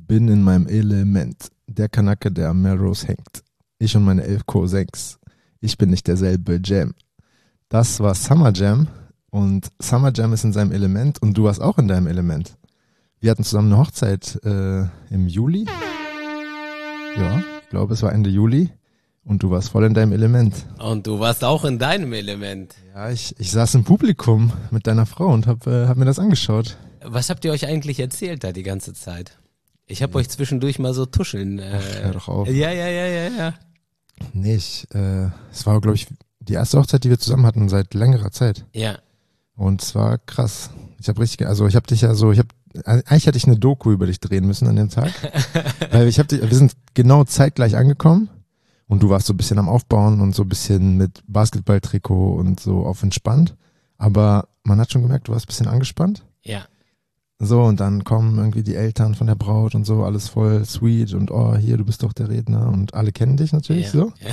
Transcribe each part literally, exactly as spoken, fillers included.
Bin in meinem Element. Der Kanacke, der am Melrose hängt. Ich und meine elf Cousins. Ich bin nicht derselbe Jam. Das war Summer Jam und Summer Jam ist in seinem Element und du warst auch in deinem Element. Wir hatten zusammen eine Hochzeit äh, im Juli. Ja, ich glaube, es war Ende Juli und du warst voll in deinem Element. Und du warst auch in deinem Element. Ja, ich, ich saß im Publikum mit deiner Frau und hab, äh, hab mir das angeschaut. Was habt ihr euch eigentlich erzählt da die ganze Zeit? Ich habe euch zwischendurch mal so tuscheln. Äh, Ach, hör doch auf. Ja, ja, ja, ja, ja. Nee, ich, äh, es war, glaube ich, die erste Hochzeit, die wir zusammen hatten seit längerer Zeit. Ja. Und es war krass. Ich habe richtig, also ich habe dich ja so, ich habe, eigentlich hätte ich eine Doku über dich drehen müssen an dem Tag. Weil ich habe dich, wir sind genau zeitgleich angekommen und du warst so ein bisschen am Aufbauen und so ein bisschen mit Basketballtrikot und so auf entspannt. Aber man hat schon gemerkt, du warst ein bisschen angespannt. Ja. So, und dann kommen irgendwie die Eltern von der Braut und so, alles voll sweet und oh, hier, du bist doch der Redner und alle kennen dich natürlich Ja. so.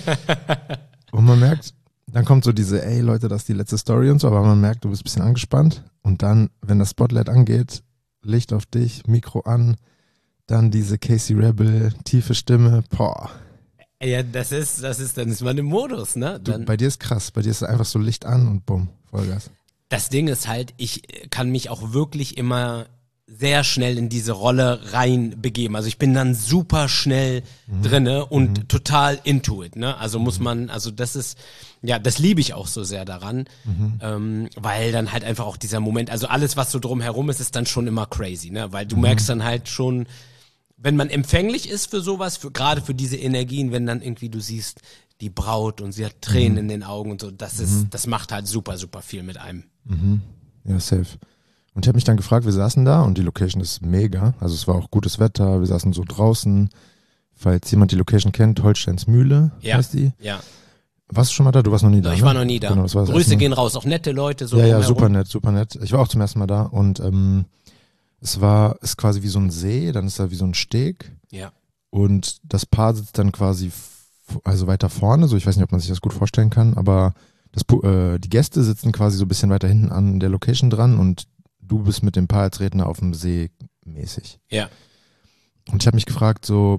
Und man merkt, dann kommt so diese, ey Leute, das ist die letzte Story und so, aber man merkt, du bist ein bisschen angespannt und dann, wenn das Spotlight angeht, Licht auf dich, Mikro an, dann diese Casey Rebel, tiefe Stimme, boah. Ja, das ist, das ist, dann ist man im Modus, ne? Du, Dann, bei dir ist krass, bei dir ist einfach so Licht an und bumm, Vollgas. das Ding ist halt, ich kann mich auch wirklich immer sehr schnell in diese Rolle reinbegeben. Also ich bin dann super schnell mhm. drinne und mhm. total into it, ne? Also muss man, also das ist, ja, das liebe ich auch so sehr daran, mhm. ähm, weil dann halt einfach auch dieser Moment, also alles, was so drumherum ist, ist dann schon immer crazy, ne? Weil du mhm. merkst dann halt schon, wenn man empfänglich ist für sowas, für, gerade für diese Energien, wenn dann irgendwie du siehst, die Braut und sie hat Tränen mhm. in den Augen und so, das ist, mhm. das macht halt super, super viel mit einem. Mhm. Ja, safe. Und ich habe mich dann gefragt, wir saßen da und die Location ist mega, also es war auch gutes Wetter, wir saßen so draußen, falls jemand die Location kennt, Holsteins Mühle Ja, heißt die. ja. Warst du schon mal da? Du warst noch nie da, Ich ne? war noch nie da. Genau, das war das Grüße erste Mal. gehen raus, auch nette Leute. So ja, ja, drumherum. super nett, super nett. Ich war auch zum ersten Mal da und ähm, es war, ist quasi wie so ein See, dann ist da wie so ein Steg Ja. und das Paar sitzt dann quasi f- also weiter vorne, so ich weiß nicht, ob man sich das gut vorstellen kann, aber das, Pu- äh, die Gäste sitzen quasi so ein bisschen weiter hinten an der Location dran und du bist mit dem Paar als Redner auf dem See mäßig. Ja. Und ich habe mich gefragt, so,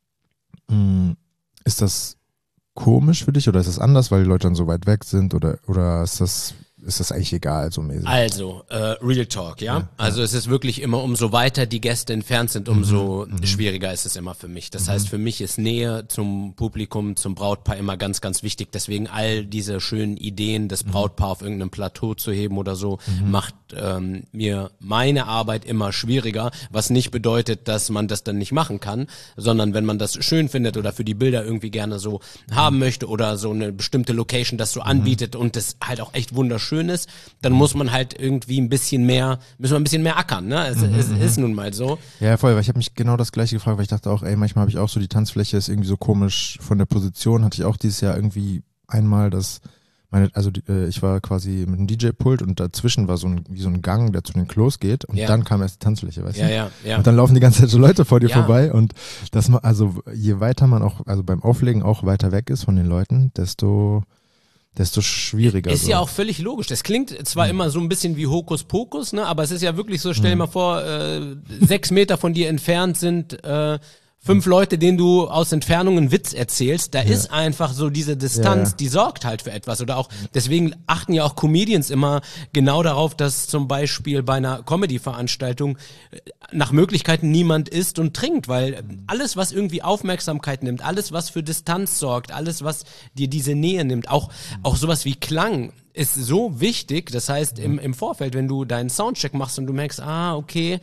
mh, ist das komisch für dich oder ist das anders, weil die Leute dann so weit weg sind oder, oder ist das, ist das eigentlich egal, so mäßig? Also, äh, Real Talk, ja? Ja, Also es ist wirklich immer, umso weiter die Gäste entfernt sind, umso Mhm, mhm. schwieriger ist es immer für mich. Das Mhm. heißt, für mich ist Nähe zum Publikum, zum Brautpaar immer ganz, ganz wichtig. Deswegen all diese schönen Ideen, das Brautpaar auf irgendeinem Plateau zu heben oder so, Mhm. macht ähm, mir meine Arbeit immer schwieriger, was nicht bedeutet, dass man das dann nicht machen kann, sondern wenn man das schön findet oder für die Bilder irgendwie gerne so haben möchte oder so eine bestimmte Location das so anbietet und das halt auch echt wunderschön ist, dann muss man halt irgendwie ein bisschen mehr, müssen wir ein bisschen mehr ackern, ne? Es, es ist nun mal so. Ja, voll, weil ich habe mich genau das gleiche gefragt, weil ich dachte auch, ey, manchmal habe ich auch so, die Tanzfläche ist irgendwie so komisch von der Position, hatte ich auch dieses Jahr irgendwie einmal, dass meine, also die, äh, ich war quasi mit einem D J-Pult und dazwischen war so ein, wie so ein Gang, der zu den Klos geht und Ja. dann kam erst die Tanzfläche, weißt Ja, du? ja, ja. Und dann laufen die ganze Zeit so Leute vor dir Ja. vorbei und das ma- also je weiter man auch, also beim Auflegen auch weiter weg ist von den Leuten, desto desto schwieriger. Ist so. ja auch völlig logisch. Das klingt zwar immer so ein bisschen wie Hokuspokus, ne, aber es ist ja wirklich so, stell dir mal vor, äh, sechs Meter von dir entfernt sind äh, fünf Leute, denen du aus Entfernung einen Witz erzählst. Da ist einfach so diese Distanz, Ja, ja. die sorgt halt für etwas. Oder auch, deswegen achten ja auch Comedians immer genau darauf, dass zum Beispiel bei einer Comedy-Veranstaltung äh, nach Möglichkeiten niemand isst und trinkt, weil alles, was irgendwie Aufmerksamkeit nimmt, alles, was für Distanz sorgt, alles, was dir diese Nähe nimmt, auch, auch sowas wie Klang, ist so wichtig. Das heißt, im, im Vorfeld, wenn du deinen Soundcheck machst und du merkst, ah, okay,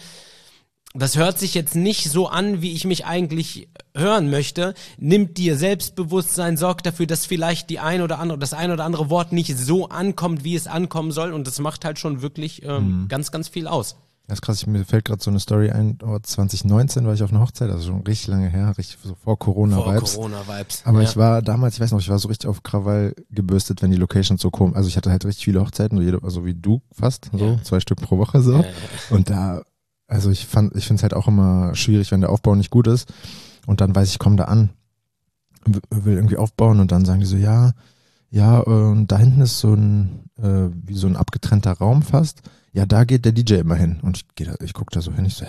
das hört sich jetzt nicht so an, wie ich mich eigentlich hören möchte, nimmt dir Selbstbewusstsein, sorgt dafür, dass vielleicht die ein oder andere, das ein oder andere Wort nicht so ankommt, wie es ankommen soll, und das macht halt schon wirklich ähm, Mhm. ganz, ganz viel aus. Das ist krass, ich- mir fällt gerade so eine Story ein, oh, zwanzig neunzehn war ich auf einer Hochzeit, also schon richtig lange her, richtig so vor Vor Corona-Vibes. Corona-Vibes. Aber ja. ich war damals, ich weiß noch, ich war so richtig auf Krawall gebürstet, wenn die Locations so komisch, also ich hatte halt richtig viele Hochzeiten, so jede, also wie du fast, so Ja. zwei Stück pro Woche so. Ja, ja. Und da, also ich fand, ich finde es halt auch immer schwierig, wenn der Aufbau nicht gut ist. Und dann weiß ich, ich komme da an, w- will irgendwie aufbauen und dann sagen die so, ja, ja, äh, und da hinten ist so ein, äh, wie so ein abgetrennter Raum fast. Ja, da geht der D J immer hin. Und ich gehe da, ich gucke da so hin, ich so, hä?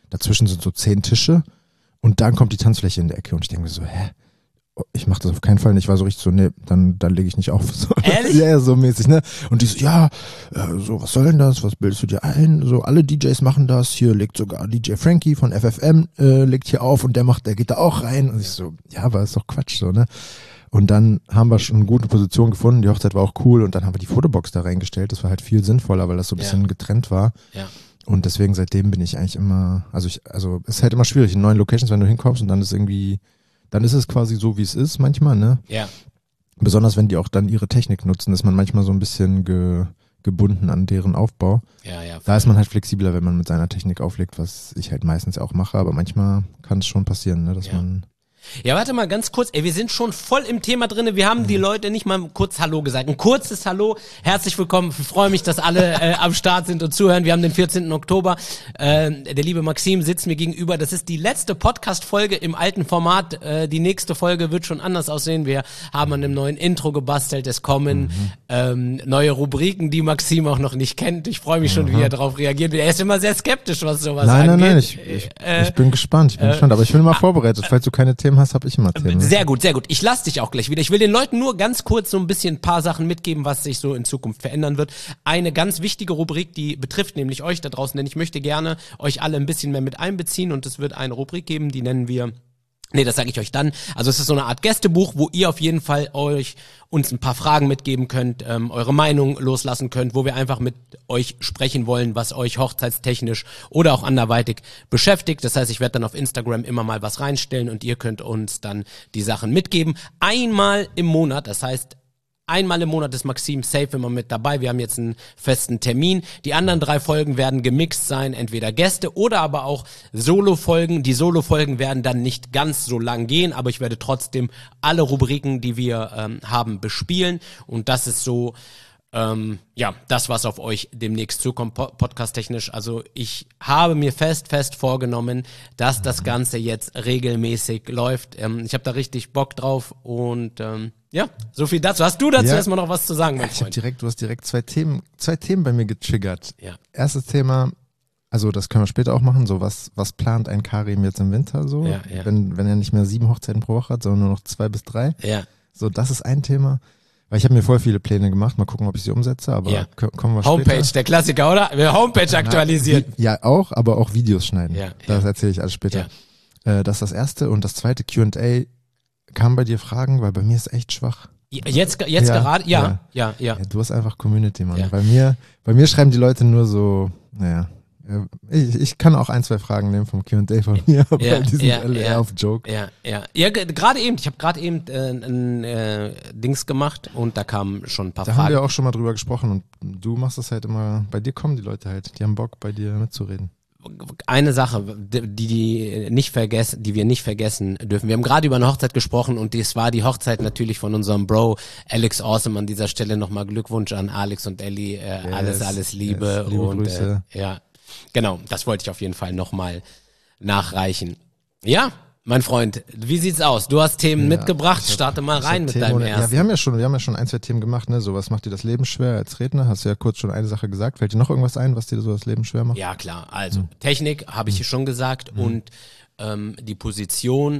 dazwischen sind so zehn Tische und dann kommt die Tanzfläche in der Ecke und ich denke mir so, hä? Ich mach das auf keinen Fall nicht. Ich war so richtig so, nee, dann, dann lege ich nicht auf. So. Ehrlich? Ja, ja, so mäßig, ne? Und die so, ja, äh, so, was soll denn das? Was bildest du dir ein? So, alle D Js machen das. Hier legt sogar D J Frankie von F F M, äh, legt hier auf und der macht, der geht da auch rein. Und ich so, ja, aber ist doch Quatsch, so, ne? Und dann haben wir schon eine gute Position gefunden. Die Hochzeit war auch cool und dann haben wir die Fotobox da reingestellt. Das war halt viel sinnvoller, weil das so ein bisschen ja. getrennt war. Ja. Und deswegen seitdem bin ich eigentlich immer, also ich, also es ist halt immer schwierig in neuen Locations, wenn du hinkommst und dann ist irgendwie, dann ist es quasi so, wie es ist manchmal, ne? Ja. Besonders wenn die auch dann ihre Technik nutzen, ist man manchmal so ein bisschen ge, gebunden an deren Aufbau. Ja, ja. Da ist man halt flexibler, wenn man mit seiner Technik auflegt, was ich halt meistens auch mache, aber manchmal kann es schon passieren, ne, dass ja. man... Ja, warte mal ganz kurz. Ey, wir sind schon voll im Thema drinne. Wir haben die Leute nicht mal kurz Hallo gesagt. Ein kurzes Hallo. Herzlich willkommen. Ich freue mich, dass alle äh, am Start sind und zuhören. Wir haben den vierzehnten Oktober. Äh, der liebe Maxim sitzt mir gegenüber. Das ist die letzte Podcast-Folge im alten Format. Äh, die nächste Folge wird schon anders aussehen. Wir haben an einem neuen Intro gebastelt. Es kommen mhm. ähm, neue Rubriken, die Maxim auch noch nicht kennt. Ich freue mich schon, mhm. wie er darauf reagiert. Er ist immer sehr skeptisch, was sowas nein, angeht. Nein, nein, ich, ich, äh, ich bin gespannt. Ich bin äh, gespannt. Aber ich bin immer vorbereitet. Falls du keine Themen hast, habe ich immer Themen. Sehr gut, sehr gut. Ich lasse dich auch gleich wieder. Ich will den Leuten nur ganz kurz so ein bisschen ein paar Sachen mitgeben, was sich so in Zukunft verändern wird. Eine ganz wichtige Rubrik, die betrifft nämlich euch da draußen, denn ich möchte gerne euch alle ein bisschen mehr mit einbeziehen und es wird eine Rubrik geben, die nennen wir... Nee, das sage ich euch dann. Also es ist so eine Art Gästebuch, wo ihr auf jeden Fall euch uns ein paar Fragen mitgeben könnt, ähm, eure Meinung loslassen könnt, wo wir einfach mit euch sprechen wollen, was euch hochzeitstechnisch oder auch anderweitig beschäftigt. Das heißt, ich werde dann auf Instagram immer mal was reinstellen und ihr könnt uns dann die Sachen mitgeben. Einmal im Monat, das heißt, einmal im Monat ist Maxim safe immer mit dabei. Wir haben jetzt einen festen Termin. Die anderen drei Folgen werden gemixt sein, entweder Gäste oder aber auch Solo-Folgen. Die Solo-Folgen werden dann nicht ganz so lang gehen, aber ich werde trotzdem alle Rubriken, die wir ähm, haben, bespielen. Und das ist so, ähm, ja, das, was auf euch demnächst zukommt, po- podcast-technisch. Also ich habe mir fest, fest vorgenommen, dass das Ganze jetzt regelmäßig läuft. Ähm, ich habe da richtig Bock drauf und ähm, ja, so viel dazu. Hast du dazu ja. erstmal noch was zu sagen, mein ich Freund? Hab direkt, du hast direkt zwei Themen, zwei Themen bei mir getriggert. Ja. Erstes Thema, also das können wir später auch machen, so was, was plant ein Karim jetzt im Winter so, ja, ja. Wenn, wenn er nicht mehr sieben Hochzeiten pro Woche hat, sondern nur noch zwei bis drei. Ja. So, das ist ein Thema. Weil ich habe mir voll viele Pläne gemacht, mal gucken, ob ich sie umsetze, aber ja. k- kommen wir Homepage, später. der Klassiker, oder? Wir Homepage aktualisieren. Na, wie, ja, auch, aber auch Videos schneiden. Ja, das ja. erzähle ich alles später. Ja. Äh, das ist das erste. Und das zweite, Q und A, kamen bei dir Fragen, weil bei mir ist echt schwach. Jetzt, jetzt ja, gerade? Ja, ja, ja, ja. ja. Du hast einfach Community, Mann. Ja. Bei mir, bei mir schreiben die Leute nur so, naja, ich, ich kann auch ein, zwei Fragen nehmen vom Q und A von mir, aber Ja, die sind ja, alle ja. eher auf Joke. Ja, ja. Ja, g- gerade eben, ich habe gerade eben äh, ein äh, Dings gemacht und da kamen schon ein paar Da haben Fragen. wir auch schon mal drüber gesprochen und du machst das halt immer, bei dir kommen die Leute halt, die haben Bock, bei dir mitzureden. Eine Sache, die, die nicht vergessen, die wir nicht vergessen dürfen. Wir haben gerade über eine Hochzeit gesprochen und das war die Hochzeit natürlich von unserem Bro Alex Awesome. An dieser Stelle nochmal Glückwunsch an Alex und Ellie. Äh, Yes, alles, alles Liebe. yes, liebe und Grüße. Äh, ja, genau, das wollte ich auf jeden Fall nochmal nachreichen. Ja, mein Freund, wie sieht's aus? Du hast Themen Ja, mitgebracht, ich hab- starte mal ich rein hab mit Themen deinem ohne- ersten. Ja, wir haben ja schon, wir haben ja schon ein, zwei Themen gemacht, ne? So, was macht dir das Leben schwer als Redner? Hast du ja kurz schon eine Sache gesagt. Fällt dir noch irgendwas ein, was dir so das Leben schwer macht? Ja, klar. Also Technik habe ich schon gesagt und ähm, die Position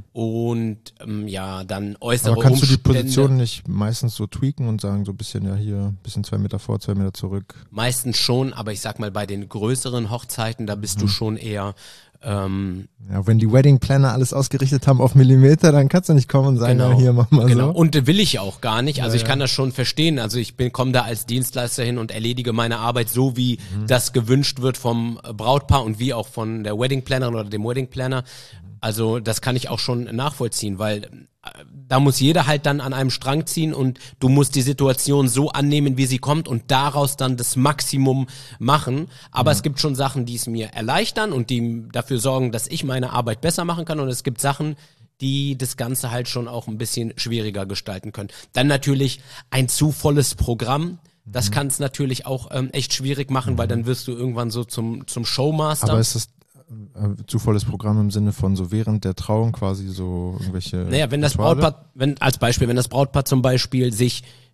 und ähm, ja, dann äußere Aber kannst du die Umstände. Position nicht meistens so tweaken und sagen, so ein bisschen, ja hier, ein bisschen zwei Meter vor, zwei Meter zurück? Meistens schon, aber ich sag mal, bei den größeren Hochzeiten, da bist du schon eher ähm, Ja, wenn die Wedding Planner alles ausgerichtet haben auf Millimeter, dann kannst du nicht kommen und sagen, Genau. ja, hier, mach mal genau. so. Und will ich auch gar nicht. Also Ja, ich kann ja. das schon verstehen. Also ich bin komme da als Dienstleister hin und erledige meine Arbeit so, wie Mhm. das gewünscht wird vom Brautpaar und wie auch von der Wedding Plannerin oder dem Wedding Planner. Also das kann ich auch schon nachvollziehen, weil äh, da muss jeder halt dann an einem Strang ziehen und du musst die Situation so annehmen, wie sie kommt und daraus dann das Maximum machen. Aber es gibt schon Sachen, die es mir erleichtern und die dafür sorgen, dass ich meine Arbeit besser machen kann und es gibt Sachen, die das Ganze halt schon auch ein bisschen schwieriger gestalten können. Dann natürlich ein zu volles Programm. Das kann es natürlich auch ähm, echt schwierig machen, weil dann wirst du irgendwann so zum, zum Showmaster. Aber ist das äh, zu volles Programm im Sinne von so während der Trauung quasi so irgendwelche... Naja, wenn das Rituale? Brautpaar, wenn, als Beispiel, wenn das Brautpaar zum Beispiel sich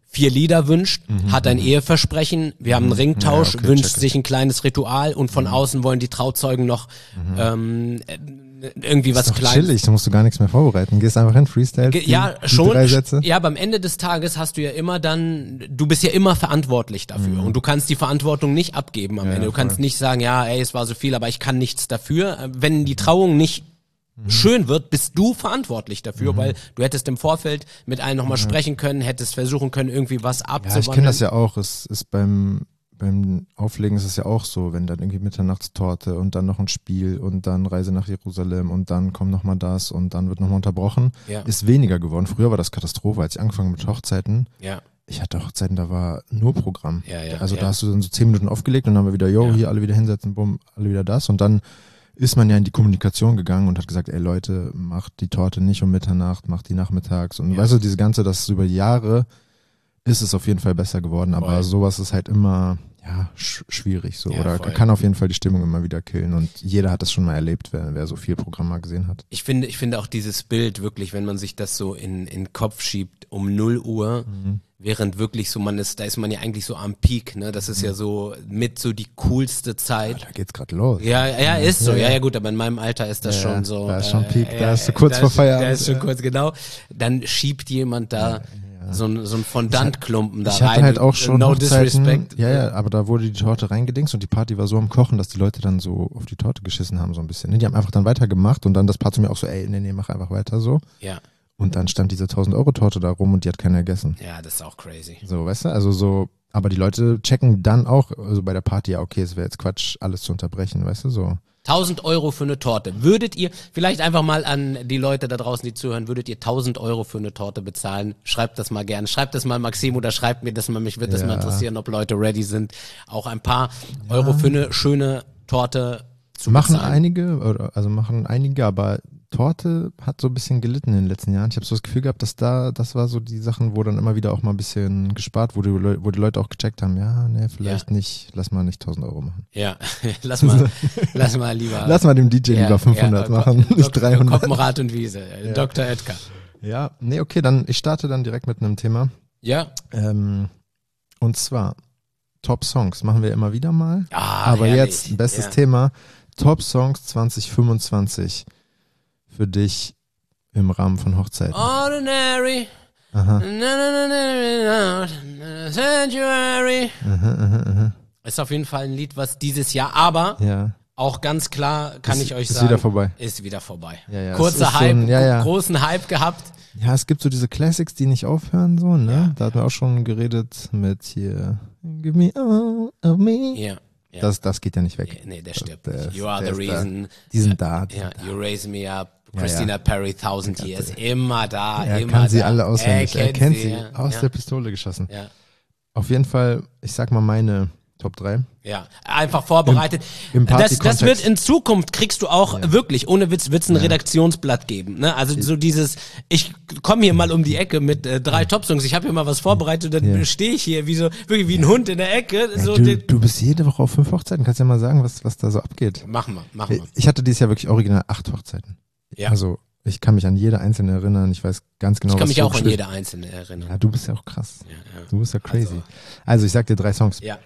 vier Lieder wünscht, Mhm. hat ein Eheversprechen, wir haben einen Ringtausch, Ja, okay, wünscht check it. sich ein kleines Ritual und von außen wollen die Trauzeugen noch ähm, äh, irgendwie was Ist doch Kleines. chillig, da musst du gar nichts mehr vorbereiten. Gehst einfach hin, Freestyle. Ge- die, Ja, die schon. drei Sätze. Ja, aber am Ende des Tages hast du ja immer dann, du bist ja immer verantwortlich dafür und du kannst die Verantwortung nicht abgeben am Mhm. Ja, Ende. Du kannst voll. nicht sagen, ja, ey, es war so viel, aber ich kann nichts dafür. Wenn die Trauung nicht Mhm. schön wird, bist du verantwortlich dafür, weil du hättest im Vorfeld mit allen nochmal sprechen können, hättest versuchen können, irgendwie was Ja, abzuwandeln. ich kenne das ja auch. Es ist beim, beim Auflegen ist es ja auch so, wenn dann irgendwie Mitternachtstorte und dann noch ein Spiel und dann Reise nach Jerusalem und dann kommt nochmal das und dann wird nochmal unterbrochen. Ja. Ist weniger geworden. Früher war das Katastrophe, als ich angefangen mit Hochzeiten. Ja, Ich hatte Hochzeiten, da war nur Programm. Ja, ja, also ja. da hast du dann so zehn Minuten aufgelegt und dann haben wir wieder, yo, Ja. hier alle wieder hinsetzen, bumm, alle wieder das. Und dann ist man ja in die Kommunikation gegangen und hat gesagt, ey Leute, macht die Torte nicht um Mitternacht, macht die nachmittags. Und Ja. weißt du, diese ganze, das ist über Jahre ist es auf jeden Fall besser geworden, aber Voll. sowas ist halt immer ja sch schwierig so Ja, oder voll. kann auf jeden Fall die Stimmung immer wieder killen und jeder hat das schon mal erlebt, wer, wer so viel Programm mal gesehen hat. Ich finde, ich finde auch dieses Bild wirklich, wenn man sich das so in, in den Kopf schiebt, um null Uhr, Mhm. während wirklich so man ist, da ist man ja eigentlich so am Peak, ne? Das ist ja so mit so die coolste Zeit. Da geht's gerade los. Ja, ja, ist so. Ja, Ja, ja. ja, gut, aber in meinem Alter ist das Ja, schon so. da ist schon äh, Peak, da ja, ist so kurz da vor ist- Feierabend, Da ist schon ja. kurz, genau. Dann schiebt jemand da so ein, so ein Fondantklumpen da Ich rein. hatte halt auch schon No Hochzeiten, disrespect. ja, ja, aber da wurde die Torte reingedingst und die Party war so am Kochen, dass die Leute dann so auf die Torte geschissen haben so ein bisschen. Ne? Die haben einfach dann weitergemacht und dann das Paar zu mir auch so, ey, nee, nee, mach einfach weiter so. Ja, Und dann stand diese tausend-Euro-Torte da rum und die hat keiner gegessen. ja, das ist auch crazy. So, weißt du, also so, aber die Leute checken dann auch, also bei der Party, ja, okay, es wäre jetzt Quatsch, alles zu unterbrechen, weißt du, so. tausend Euro für eine Torte. Würdet ihr, vielleicht einfach mal an die Leute da draußen, die zuhören, würdet ihr tausend Euro für eine Torte bezahlen? Schreibt das mal gerne. Schreibt das mal Maxim oder schreibt mir das mal. Mich würde das Ja. mal interessieren, ob Leute ready sind, auch ein paar Euro für eine schöne Torte zu Machen bezahlen. einige, oder, also machen einige, aber Torte hat so ein bisschen gelitten in den letzten Jahren. Ich habe so das Gefühl gehabt, dass da, das war so die Sachen, wo dann immer wieder auch mal ein bisschen gespart wurde, wo, Leu- wo die Leute auch gecheckt haben, ja, nee, vielleicht Ja. nicht, lass mal nicht tausend Euro machen. Ja, lass mal, lass mal lieber. Lass mal dem D J ja, lieber fünfhundert ja, machen, Ko- nicht Dok- dreihundert. Koppenrad und Wiese, äh, Doktor Edgar. Ja, nee, okay, dann, ich starte dann direkt mit einem Thema. Ja. Ähm, und zwar Top Songs machen wir immer wieder mal. Ah, aber herrlich. jetzt, bestes ja. Thema, Top Songs zwanzig fünfundzwanzig für dich im Rahmen von Hochzeiten. Ordinary. Aha. Na, na, na, na, na, Sanctuary. Aha, aha, aha. Ist auf jeden Fall ein Lied, was dieses Jahr, aber Ja. auch ganz klar kann Ist- ich euch ist sagen, wieder vorbei. ist wieder vorbei. Ja, ja, es Kurzer ist so Hype, ein- ja, ja. großen Hype gehabt. Ja, es gibt so diese Classics, die nicht aufhören, so, ne? Ja. Da hatten wir auch schon geredet mit hier Give me all of me. Ja. ja. Das, das geht ja nicht weg. nee, der stirbt der nicht. ist- You are der the ist da. reason. Die sind da. Ja, You Raise Me Up. Ja, Christina ja. Perry, Thousand Years. Immer da, Er immer kann sie da. alle auswendig. Er kennt sie, ja. aus ja. der Pistole geschossen. Ja. Auf jeden Fall, ich sag mal meine Top drei. Ja, einfach vorbereitet. Im- im das, das Party-Kontext. wird in Zukunft, kriegst du auch wirklich, ohne Witz, wird's ein Redaktionsblatt geben. Ne? Also so dieses, ich komme hier mal um die Ecke mit äh, drei Top-Songs, ich habe hier mal was vorbereitet, dann Ja. stehe ich hier wie so, wirklich wie ein Hund in der Ecke. Ja, so, du, den- du bist jede Woche auf fünf Hochzeiten, kannst ja mal sagen, was, was da so abgeht. machen wir, machen wir. Ich hatte dieses Jahr wirklich original acht Hochzeiten. Ja. Also ich kann mich an jede einzelne erinnern, ich weiß ganz genau, Ich kann was mich so auch an gespielt- jede einzelne erinnern. Ja, du bist ja auch krass. Ja, ja. Du bist ja crazy. Also- Also, ich sag dir drei Songs. Ja.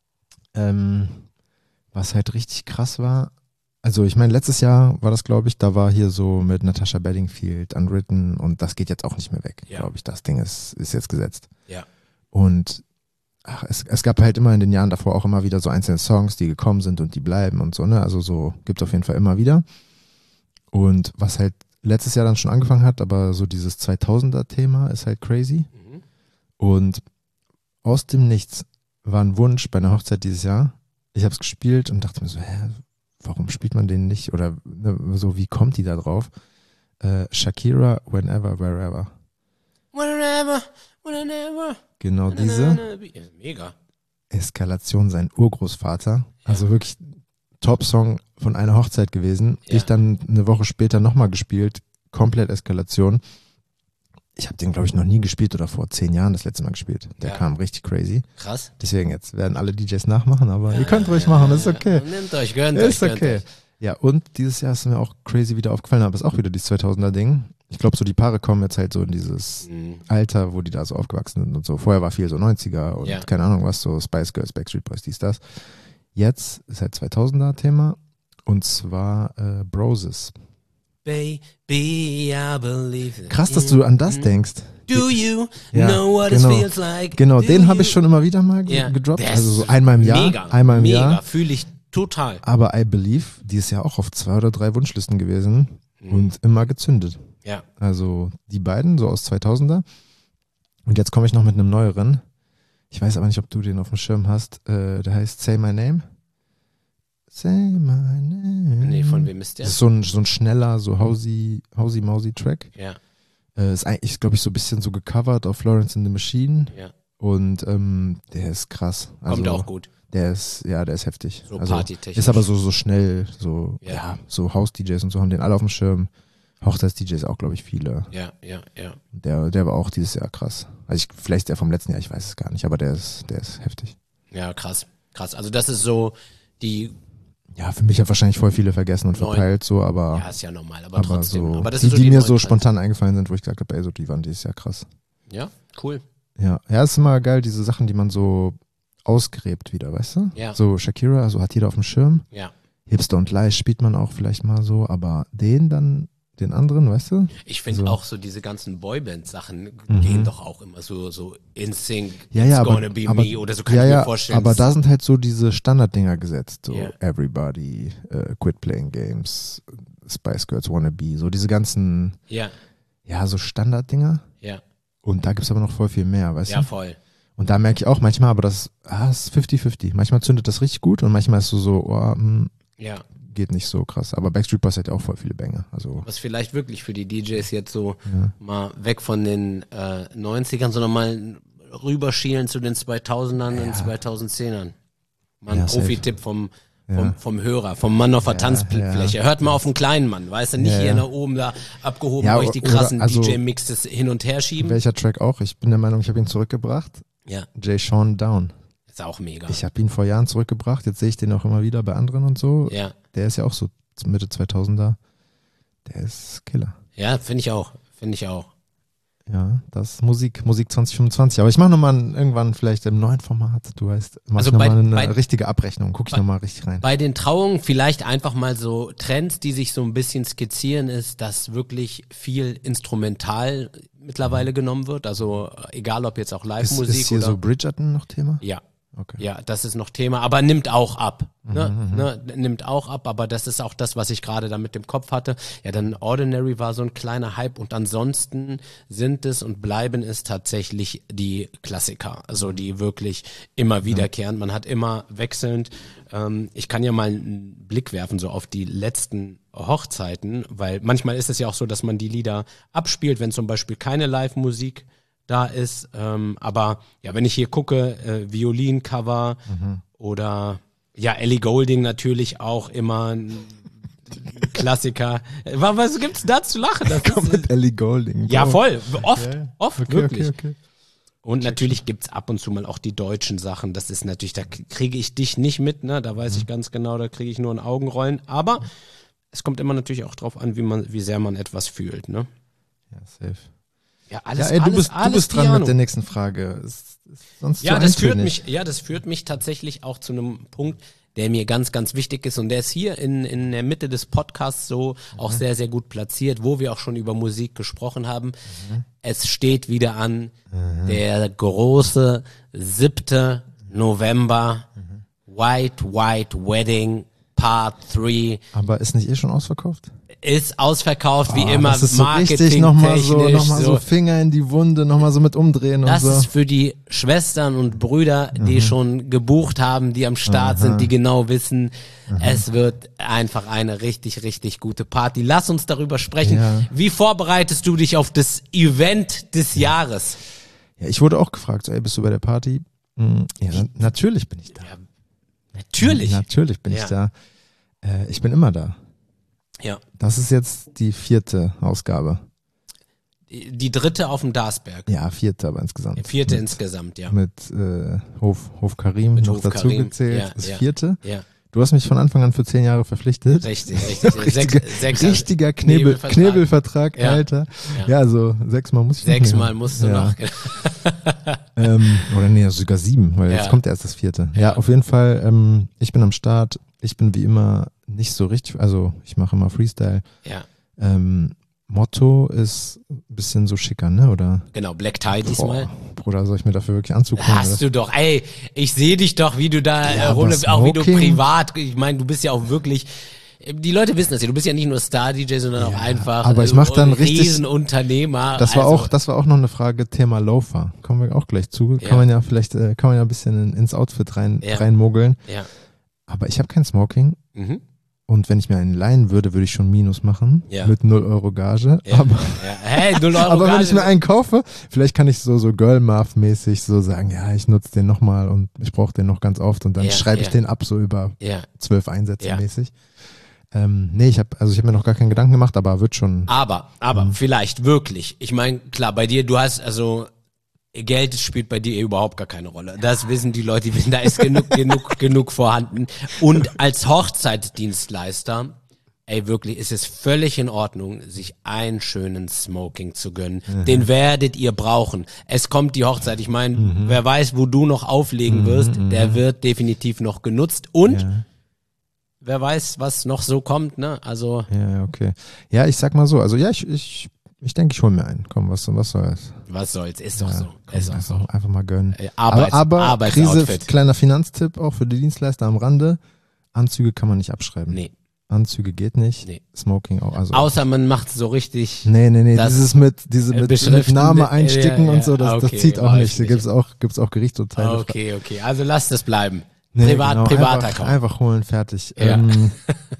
Ähm, was halt richtig krass war, also ich meine, letztes Jahr war das, glaube ich, da war hier so mit Natasha Bedingfield, Unwritten und das geht jetzt auch nicht mehr weg, Ja. glaube ich. Das Ding ist, ist jetzt gesetzt. Ja. Und ach, es, es gab halt immer in den Jahren davor auch immer wieder so einzelne Songs, die gekommen sind und die bleiben und so, ne? Also so gibt es auf jeden Fall immer wieder. Und was halt letztes Jahr dann schon angefangen hat, aber so dieses zweitausender-Thema ist halt crazy. Mhm. Und aus dem Nichts war ein Wunsch bei einer Hochzeit dieses Jahr. Ich habe es gespielt und dachte mir so, hä, warum spielt man den nicht? Oder ne, so, wie kommt die da drauf? Äh, Shakira, Whenever, Wherever. Whenever, whenever. Genau diese Mega. Eskalation, sein Urgroßvater. Also wirklich Top-Song von einer Hochzeit gewesen. Ja. Ich dann eine Woche später nochmal gespielt. Komplett Eskalation. Ich habe den, glaube ich, noch nie gespielt oder vor zehn Jahren das letzte Mal gespielt. Der Ja. kam richtig crazy. Krass. Deswegen, jetzt werden alle D Js nachmachen, aber ihr könnt ruhig machen, das ist okay. Nehmt euch, gönnt euch, Ist gönnt okay. euch. Ja, und dieses Jahr ist mir auch crazy wieder aufgefallen, aber ist auch wieder dieses zweitausender-Ding. Ich glaube, so die Paare kommen jetzt halt so in dieses Mhm. Alter, wo die da so aufgewachsen sind und so. Vorher war viel so neunziger und Ja. keine Ahnung was, so Spice Girls, Backstreet Boys, dies, das. Jetzt ist halt zweitausender Thema und zwar äh, Broses. Baby, I believe in Krass, dass du an das you. denkst. Do you Ja, know what genau. it feels like? Genau, Do den habe you- ich schon immer wieder mal ge- Ja, gedroppt. der Also so ist einmal im Jahr. Mega, einmal im mega, Jahr. fühle ich total. Aber I Believe, die ist ja auch auf zwei oder drei Wunschlisten gewesen Mhm. und immer gezündet. Ja, Also die beiden, so aus zweitausender. Und jetzt komme ich noch mit einem neueren. Ich weiß aber nicht, ob du den auf dem Schirm hast. Äh, der heißt Say My Name. Say My Name. nee, von wem ist der? Das ist so ein, so ein schneller, so Hausi, Hausi Mausi Track. Ja, Äh, ist eigentlich, glaube ich, so ein bisschen so gecovert auf Florence and the Machine. ja, Und ähm, der ist krass. Also, kommt auch gut. Der ist, ja, der ist heftig. So also, partytechnisch. ist aber so, so schnell, so, Ja. ja, so House-D Js und so haben den alle auf dem Schirm. Hochzeits-D Js auch, glaube ich, viele. Ja, ja, ja. Der, der war auch dieses Jahr krass. Also ich, vielleicht der vom letzten Jahr, ich weiß es gar nicht, aber der ist, der ist heftig. Ja, krass, krass. Also das ist so die, Ja, für mich hat wahrscheinlich voll viele vergessen und Neun. verpeilt, so, aber, ja, ist ja normal, aber, aber trotzdem. so, aber das die, ist so die, die mir so neuen spontan eingefallen sind, wo ich gesagt habe, ey, so, die waren dieses Jahr krass. Trends. Ja, cool. Ja, ja, ist immer geil, diese Sachen, die man so ausgräbt wieder, weißt du? Ja. So Shakira, also hat jeder auf dem Schirm. Ja. Hipster und Leicht spielt man auch vielleicht mal so, aber den dann, den anderen, weißt du? Ich finde So. auch so diese ganzen Boyband-Sachen Mhm. gehen doch auch immer so, so in sync, Ja, it's ja, aber, gonna be aber, me oder so kann ja, ich mir ja, vorstellen. aber da sind halt so diese Standarddinger gesetzt, so Ja. Everybody, äh, Quit Playing Games, Spice Girls Wanna Be, so diese ganzen, Ja, ja, so Standarddinger. ja, Und da gibt's aber noch voll viel mehr, weißt ja, du? voll. Und da merke ich auch manchmal, aber das ah, ist fifty fifty. Manchmal zündet das richtig gut und manchmal ist so, so oh, hm, Ja. geht nicht so krass. Aber Backstreet Boys hat ja auch voll viele Bänge. Also, Was vielleicht wirklich für die D Js jetzt so ja. mal weg von den äh, neunzigern, sondern mal rüberschielen zu den zweitausendern Ja. und zweitausendzehnern. Mal ein Ja, safe. Profi-Tipp vom, vom, Ja. vom Hörer, vom Mann auf der Ja, Tanzfläche. ja. Hört mal auf den kleinen Mann, weißt du, nicht Ja, hier ja. nach oben da abgehoben, Ja, euch die oder- krassen also- D J-Mixes hin und her schieben. Welcher Track auch? Ich bin der Meinung, ich habe ihn zurückgebracht. Ja, Jay Sean Down. ist auch mega. Ich habe ihn vor Jahren zurückgebracht. Jetzt sehe ich den auch immer wieder bei anderen und so. Ja, Der ist ja auch so Mitte zweitausender. Der ist Killer. ja, finde ich auch, finde ich auch. Ja, das ist Musik, Musik zwanzig fünfundzwanzig. Aber ich mache nochmal irgendwann vielleicht im neuen Format, du weißt, mach Also ich nochmal bei- eine bei- richtige Abrechnung, gucke ich bei- nochmal richtig rein. Bei den Trauungen vielleicht einfach mal so Trends, die sich so ein bisschen skizzieren, ist, dass wirklich viel instrumental mittlerweile genommen wird. Also äh, egal, ob jetzt auch Ist, Live-Musik ist hier oder... so Bridgerton noch Thema? ja, Okay. ja, das ist noch Thema, aber nimmt auch ab. Ne? Mhm, Ne? Nimmt auch ab, aber das ist auch das, was ich gerade da mit dem Kopf hatte. Ja, dann Ordinary war so ein kleiner Hype und ansonsten sind es und bleiben es tatsächlich die Klassiker, also die wirklich immer wiederkehren. Man hat immer wechselnd. Ähm, ich kann ja mal einen Blick werfen so auf die letzten Hochzeiten, weil manchmal ist es ja auch so, dass man die Lieder abspielt, wenn zum Beispiel keine Live-Musik da ist. Ähm, aber ja, wenn ich hier gucke, äh, Violincover Mhm. oder ja, Ellie Goulding natürlich auch immer ein Klassiker. Was, was gibt's da zu lachen? Das Komm ist, mit Ellie Goulding. ja, Bro. voll. Oft, Okay. oft, Okay, wirklich. okay, okay. Und natürlich gibt's ab und zu mal auch die deutschen Sachen. Das ist natürlich, da kriege ich dich nicht mit, ne? Da weiß ich ganz genau, da kriege ich nur ein Augenrollen. Aber es kommt immer natürlich auch drauf an, wie man, wie sehr man etwas fühlt, ne? Ja, safe. Ja, alles, Ja, ey, du alles, bist, alles du bist dran Piano. mit der nächsten Frage. Ist, ist sonst Ja, so das führt eintönig. mich, ja, das führt mich tatsächlich auch zu einem Punkt, der mir ganz, ganz wichtig ist und der ist hier in, in der Mitte des Podcasts so auch sehr, sehr gut platziert, wo wir auch schon über Musik gesprochen haben. Es steht wieder an, der große siebte November, White White Wedding Part drei Aber ist nicht eh schon ausverkauft? ist ausverkauft, wie Ah, immer, das ist so richtig nochmal so, marketingtechnisch. noch mal so so. Finger in die Wunde, nochmal so mit umdrehen Das und so. ist für die Schwestern und Brüder, die Mhm. schon gebucht haben, die am Start sind, die genau wissen, es wird einfach eine richtig, richtig gute Party. Lass uns darüber sprechen. Ja. Wie vorbereitest du dich auf das Event des Jahres? Ja, ich wurde auch gefragt, so, ey, bist du bei der Party? Hm, ja, na, natürlich bin ich da. Natürlich. Natürlich bin Ja. ich da. Äh, ich bin immer da. Ja. Das ist jetzt die vierte Ausgabe. Die dritte auf dem Darsberg. Ja, vierte aber insgesamt. Die vierte mit, insgesamt, ja. Mit äh, Hof, Hof Karim Mit noch Hof dazu Karim. gezählt. Ja, das ja. vierte. Ja. Du hast mich von Anfang an für zehn Jahre verpflichtet. Richtig, richtig. Richtiger, sechs, sechs, richtiger Knebel, Knebelvertrag, Knebelvertrag ja. Alter. Ja. Ja, also sechsmal muss ich noch Sechsmal nehmen. musst du ja. noch. ähm, oder nee, sogar sieben, weil Ja. jetzt kommt erst das vierte. Ja, Ja. auf jeden Fall, ähm, ich bin am Start. Ich bin wie immer nicht so richtig, also ich mache immer Freestyle. Ja, Ähm, Motto ist ein bisschen so schicker, ne? Oder? genau, Black Tie diesmal. Boah, Bruder, soll ich mir dafür wirklich Anzug holen? Hast du doch, ey, ich sehe dich doch, wie du da, Ja, äh, Rolle, aber auch wie du Smoking? privat, ich meine, du bist ja auch wirklich, die Leute wissen das ja, du bist ja nicht nur Star-D J, sondern auch einfach aber ich mach dann richtig- Riesenunternehmer. Das war also, auch, das war auch noch eine Frage, Thema Loafer. Kommen wir auch gleich zu. Ja. Kann man ja vielleicht, äh, kann man ja ein bisschen in, ins Outfit rein, Ja. reinmogeln. Ja. Aber ich habe kein Smoking. Mhm. Und wenn ich mir einen leihen würde, würde ich schon Minus machen. Ja. Mit null Euro Gage. Ja. Aber, Ja. Hey, null Euro aber wenn Gage. ich mir einen kaufe, vielleicht kann ich so, so Girl-Math-mäßig so sagen, ja, ich nutze den nochmal und ich brauche den noch ganz oft und dann Ja, schreibe ich ja. den ab, so über Ja. zwölf Einsätze Ja. mäßig. Ähm, nee, ich habe also ich habe mir noch gar keinen Gedanken gemacht, aber wird schon. Aber, aber Mhm. vielleicht wirklich. Ich meine, klar, bei dir, du hast also Geld spielt bei dir überhaupt gar keine Rolle. Das wissen die Leute, die wissen, da ist genug, genug, genug vorhanden. Und als Hochzeitsdienstleister, ey, wirklich, ist es völlig in Ordnung, sich einen schönen Smoking zu gönnen. Mhm. Den werdet ihr brauchen. Es kommt die Hochzeit. Ich meine, Mhm. wer weiß, wo du noch auflegen wirst, der wird definitiv noch genutzt. Und Ja. wer weiß, was noch so kommt, ne? Also, Ja, ja, okay. Ja, ich sag mal so, also ja, ich, ich, ich denke, ich hole mir einen. Komm, was, was soll's? was soll's, ist doch Ja, so. komm, Ist doch so. einfach, einfach mal gönnen. Äh, Arbeits, aber aber Krise, Arbeitsoutfit. kleiner Finanztipp auch für die Dienstleister am Rande. Anzüge kann man nicht abschreiben. Nee, Anzüge geht nicht. Nee. Smoking auch. Also außer man macht so richtig. nee, nee, nee. das, Dieses mit, diese äh, mit, beschriften, mit Name äh, einsticken ja, und ja, so, das, okay, das zieht auch weiß nicht. Da ich gibt's auch, gibt's auch Gerichtsurteile. Okay, okay. Also lass das bleiben. Nee, Privat, genau, privater einfach, Kauf. einfach holen, fertig. Ja. Ähm,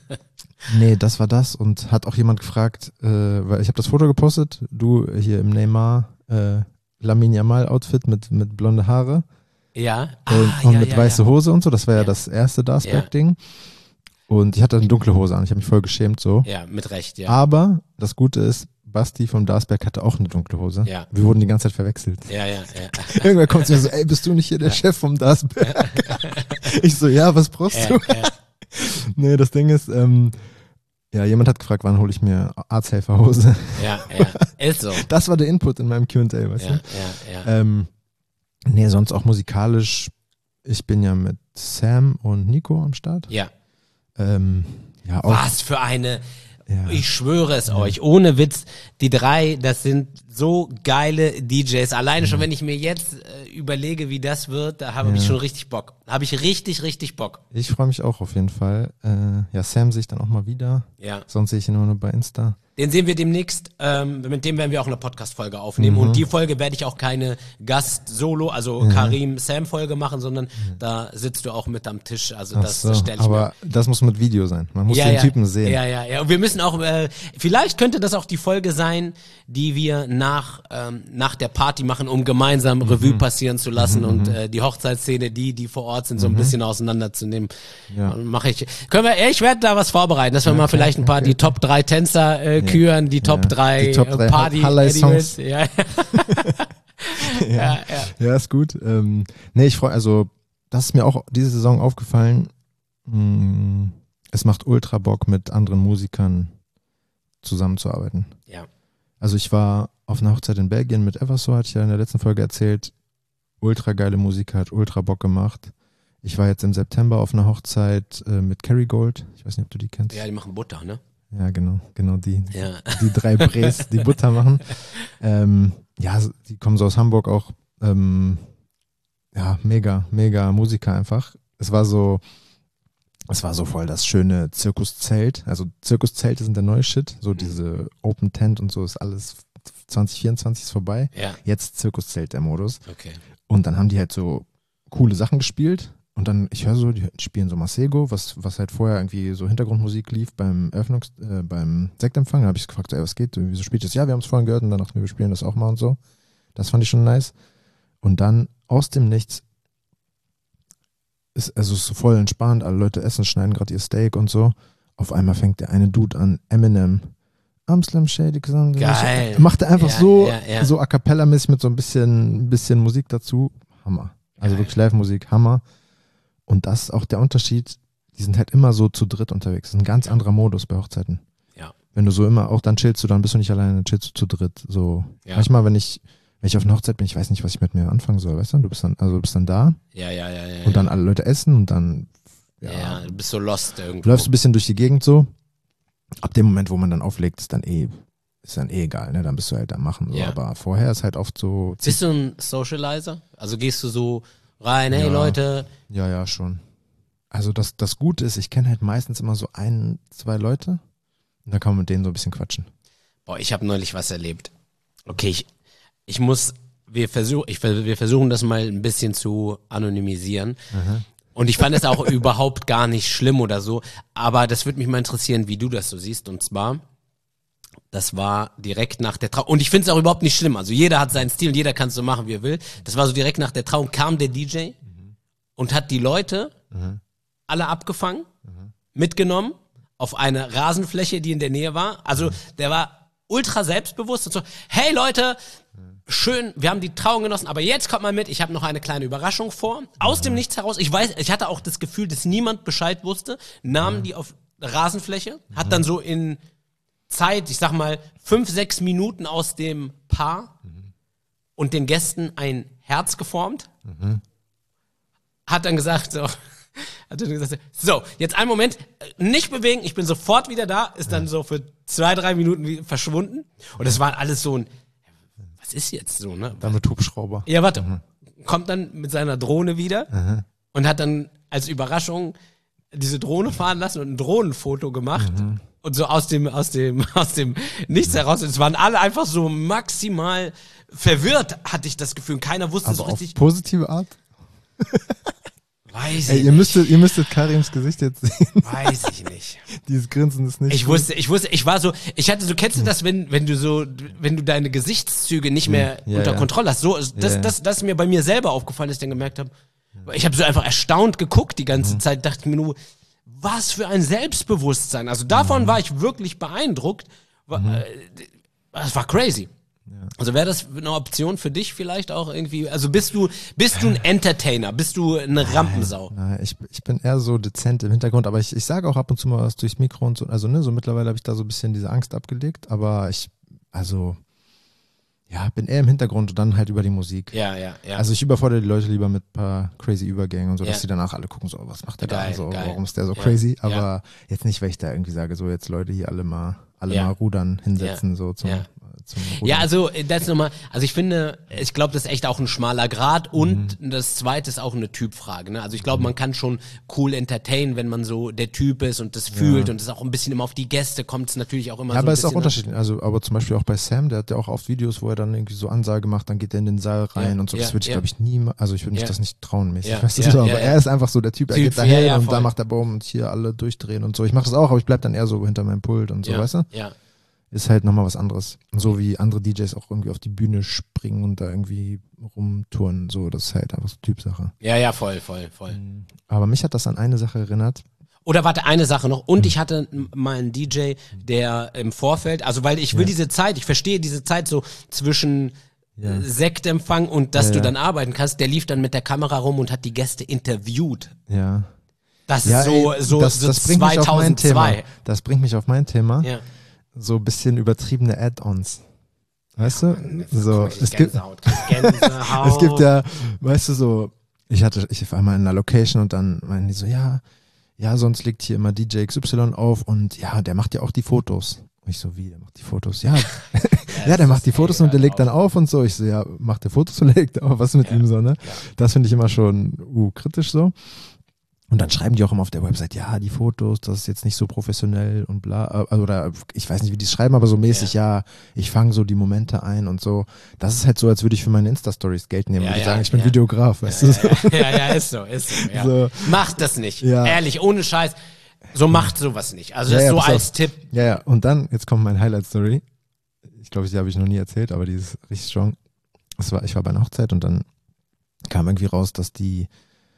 nee, das war das und hat auch jemand gefragt, äh, weil ich habe das Foto gepostet, du hier im Neymar äh, Lamine Yamal Outfit mit, mit blonde Haare Ja. und, Ah, und ja, mit ja, weiße ja. Hose und so, das war ja, Ja. das erste Darsberg-Ding. Und ich hatte eine dunkle Hose an, ich habe mich voll geschämt so. Ja, mit Recht, ja. Aber das Gute ist, Basti vom Darsberg hatte auch eine dunkle Hose. Ja. Wir wurden die ganze Zeit verwechselt. Ja, ja, ja. Irgendwann kommt sie mir so, ey, bist du nicht hier der Chef vom Darsberg? Ich so, ja, was brauchst ja, du? ja. Nee, das Ding ist, ähm, ja, jemand hat gefragt, wann hole ich mir Arzthelferhose? Ja, ja. Ist so. Das war der Input in meinem Q und A, weißt Ja, du? ja, ja. Ähm, nee, sonst auch musikalisch. Ich bin ja mit Sam und Nico am Start. Ja. Ähm, ja, auch. Was für eine. Ja. Ich schwöre es euch, ohne Witz, die drei, das sind so geile D Js. Alleine schon, wenn ich mir jetzt äh, überlege, wie das wird, da habe Ja. ich schon richtig Bock. Habe ich richtig, richtig Bock. Ich freue mich auch auf jeden Fall. Äh, ja, Sam sehe ich dann auch mal wieder. Ja. Sonst sehe ich ihn nur noch bei Insta. Den sehen wir demnächst, ähm, mit dem werden wir auch eine Podcast-Folge aufnehmen. Mhm. Und die Folge werde ich auch keine Gast-Solo, also Karim-Sam-Folge machen, sondern da sitzt du auch mit am Tisch. Also Ach das, so, das stelle ich mir. aber das muss mit Video sein. Man muss Ja, den ja. Typen sehen. Ja, ja, ja. Und wir müssen auch, äh, vielleicht könnte das auch die Folge sein, die wir nach, ähm, nach der Party machen, um gemeinsam Revue Mhm. passieren zu lassen und äh, die Hochzeitsszene, die, die vor Ort sind, so ein bisschen auseinanderzunehmen. Mhm. Ja. Und mache ich. Können wir, ich werde da was vorbereiten, dass wir mal vielleicht ein paar, die Top drei Tänzer äh, küren, die Top Ja. drei, Die Top drei äh, Party Highlight-Songs. Ja. ja, ja. Ja, ist gut. Ähm, nee, ich freue, also das ist mir auch diese Saison aufgefallen. Mh, es macht ultra Bock, mit anderen Musikern zusammenzuarbeiten. Ja. Also ich war auf einer Hochzeit in Belgien mit Everso, hatte ich ja in der letzten Folge erzählt. Ultra geile Musiker, hat ultra Bock gemacht. Ich war jetzt im September auf einer Hochzeit äh, mit Kerry Gold. Ich weiß nicht, ob du die kennst. Ja, die machen Butter, ne? Ja, genau, genau die. Ja. Die drei Bres, die Butter machen. Ähm, ja, die kommen so aus Hamburg auch. Ähm, ja, mega, mega Musiker einfach. Es war so, es war so voll das schöne Zirkuszelt. Also Zirkuszelte sind der neue Shit. So diese Open Tent und so ist alles zwanzig vierundzwanzig ist vorbei. Ja, Jetzt Zirkuszelt der Modus. okay. Und dann haben die halt so coole Sachen gespielt. Und dann, ich höre so, die spielen so Masego, was, was halt vorher irgendwie so Hintergrundmusik lief beim Eröffnungs-, äh, beim Sektempfang. Da habe ich gefragt, ey, was geht? Wieso spielt das? Ja, wir haben es vorhin gehört und dann dachten wir, wir spielen das auch mal und so. Das fand ich schon nice. Und dann aus dem Nichts ist, also es ist so voll entspannt, alle Leute essen, schneiden gerade ihr Steak und so. Auf einmal fängt der eine Dude an, Eminem. I'm Slim Shady. Geil. Macht er einfach Ja, so, ja, ja. so a cappella-mäßig mit so ein bisschen, bisschen Musik dazu. Hammer. Also Geil. wirklich Live-Musik, Hammer. Und das ist auch der Unterschied. die sind halt immer so zu dritt unterwegs. Das ist ein ganz anderer Modus bei Hochzeiten. Ja. Wenn du so immer, auch dann chillst du, dann bist du nicht alleine, dann chillst du zu dritt. So. Ja. Manchmal, wenn ich, wenn ich auf einer Hochzeit bin, ich weiß nicht, was ich mit mir anfangen soll, weißt du? Du bist dann, also du bist dann da Ja, ja, ja, ja. und dann alle Leute essen und dann, ja. ja, ja, du bist so lost irgendwo. läufst du ein bisschen durch die Gegend so. Ab dem Moment, wo man dann auflegt, ist dann eh, ist dann eh egal, ne? Dann bist du halt am Machen. So. Ja. Aber vorher ist halt oft so. Bist du ein Socializer? Also gehst du so rein, hey Ja. Leute. Ja, ja, schon. Also das, das Gute ist, ich kenne halt meistens immer so ein, zwei Leute und da kann man mit denen so ein bisschen quatschen. Boah, ich habe neulich was erlebt. Okay, ich, ich muss, wir, versuch, ich, wir versuchen das mal ein bisschen zu anonymisieren. Aha. Und ich fand es auch überhaupt gar nicht schlimm oder so. Aber das würde mich mal interessieren, wie du das so siehst. Und zwar, das war direkt nach der Trauung. Und ich finde es auch überhaupt nicht schlimm. Also jeder hat seinen Stil und jeder kann es so machen, wie er will. Das war so direkt nach der Trauung, kam der D J mhm. und hat die Leute mhm. alle abgefangen, mhm. mitgenommen auf eine Rasenfläche, die in der Nähe war. Also mhm. der war ultra selbstbewusst und so, hey Leute, schön, wir haben die Trauung genossen, aber jetzt kommt mal mit, ich habe noch eine kleine Überraschung vor. Aus mhm. dem Nichts heraus, ich weiß, ich hatte auch das Gefühl, dass niemand Bescheid wusste, nahmen mhm. die auf Rasenfläche, hat mhm. dann so in Zeit, ich sag mal, fünf, sechs Minuten aus dem Paar mhm. und den Gästen ein Herz geformt, mhm. hat dann gesagt, so, hat dann gesagt, so, jetzt einen Moment, nicht bewegen, ich bin sofort wieder da, ist dann so für zwei, drei Minuten wie- verschwunden. Und das war alles so ein, was ist jetzt so, ne? Dann mit Hubschrauber. Ja, warte, Mhm. kommt dann mit seiner Drohne wieder Mhm. und hat dann als Überraschung diese Drohne fahren lassen und ein Drohnenfoto gemacht. Mhm. Und so aus dem, aus dem, aus dem Nichts heraus. Es waren alle einfach so maximal verwirrt, hatte ich das Gefühl. Keiner wusste Aber so auf richtig. positive Art? Weiß Ey, ich ihr nicht. müsstet, ihr müsstet Karims Gesicht jetzt sehen. Weiß ich nicht. Dieses Grinsen ist nicht Ich gut. wusste, ich wusste, ich war so, ich hatte so, kennst du das, wenn, wenn du so, wenn du deine Gesichtszüge nicht mehr Ja, unter ja. Kontrolle hast. So, das, Ja, ja. das, das ist mir bei mir selber aufgefallen, dass ich dann gemerkt habe, ich habe so einfach erstaunt geguckt die ganze Mhm. Zeit, dachte mir nur, was für ein Selbstbewusstsein. Also davon Mhm. war ich wirklich beeindruckt. War, äh, Das war crazy. Also wäre das eine Option für dich vielleicht auch irgendwie? Also bist du, bist du ein Entertainer? Bist du eine Rampensau? Nein, ich, ich bin eher so dezent im Hintergrund, aber ich, ich sage auch ab und zu mal was durchs Mikro und so. Also ne, so mittlerweile habe ich da so ein bisschen diese Angst abgelegt, aber ich, also ja, bin eher im Hintergrund und dann halt über die Musik. Ja, ja, ja. Also ich überfordere die Leute lieber mit ein paar crazy Übergängen und so, Ja. dass die danach alle gucken, so, was macht der Geil, da? So, geil. warum ist der so Ja, crazy? ja. Aber jetzt nicht, weil ich da irgendwie sage, so jetzt Leute hier alle mal, alle Ja. mal rudern, hinsetzen, so zum, Ja. zum Rudern. Ja, also äh, das nochmal, also ich finde, ich glaube, das ist echt auch ein schmaler Grad und Mhm. das zweite ist auch eine Typfrage. Ne? Also ich glaube, man kann schon cool entertainen, wenn man so der Typ ist und das fühlt und es auch ein bisschen immer auf die Gäste kommt, es natürlich auch immer Ja, so aber ein es ist auch bisschen. unterschiedlich. Also, aber zum Beispiel auch bei Sam, der hat ja auch oft Videos, wo er dann irgendwie so Ansage macht, dann geht er in den Saal rein Ja, und so. Das ja, würde ich, ja. glaube ich, nie, ma- also ich würde mich Ja. das nicht trauen mäßig. Ja, Weißt du ja, so, ja, aber ja. er ist einfach so der Typ, er Typ, geht dahin ja, ja, und voll. da macht er Baum und hier alle durchdrehen und so. Ich mache das auch, aber ich bleib dann eher so hinter meinem Pult und so, Ja, weißt du? ja. Ist halt nochmal was anderes. So wie andere D Js auch irgendwie auf die Bühne springen und da irgendwie rumtouren, so, das ist halt einfach so Typsache. Ja, ja, voll, voll, voll. Aber mich hat das an eine Sache erinnert. Oder warte, eine Sache noch. Und ich hatte m- mal einen D J, der im Vorfeld, also weil ich will Ja. diese Zeit, ich verstehe diese Zeit so zwischen Ja. äh, Sektempfang und dass Ja, du ja. dann arbeiten kannst, der lief dann mit der Kamera rum und hat die Gäste interviewt. Ja. Das Ja, ist so, ey, so, das, so das bringt mich auf mein Thema. zweitausendzwei. Das bringt mich auf mein Thema. Ja. So ein bisschen übertriebene Add-ons. Weißt du? So, es gibt, Gänsehaut, Gänsehaut. es gibt ja, weißt du, so, ich hatte, ich war mal in einer Location und dann meinen die so, ja, ja, sonst legt hier immer D J X Y auf und ja, der macht ja auch die Fotos. Und ich so, wie, der macht die Fotos? Ja, ja, der macht die Fotos und der legt dann auf und so. Ich so, ja, macht der Fotos und legt auf, was ist mit Ja, ihm so, ne? ja. Das finde ich immer schon uh, kritisch so. Und dann schreiben die auch immer auf der Website, ja, die Fotos, das ist jetzt nicht so professionell und bla, äh, oder ich weiß nicht, wie die es schreiben, aber so mäßig, ja, ich fange so die Momente ein und so. Das ist halt so, als würde ich für meine Insta-Stories Geld nehmen Ja, und würde ja, sagen, ich bin ja. Videograf, weißt Ja, du so. ja, ja, ja, ist so, ist so, ja. So. Macht das nicht. Ja. Ehrlich, ohne Scheiß. So macht sowas nicht. Also das Ja, ja, ist so pass als auf. Tipp. Ja, ja, und dann, jetzt kommt mein Highlight-Story. Ich glaube, die habe ich noch nie erzählt, aber die ist richtig strong. Es war, ich war bei einer Hochzeit und dann kam irgendwie raus, dass die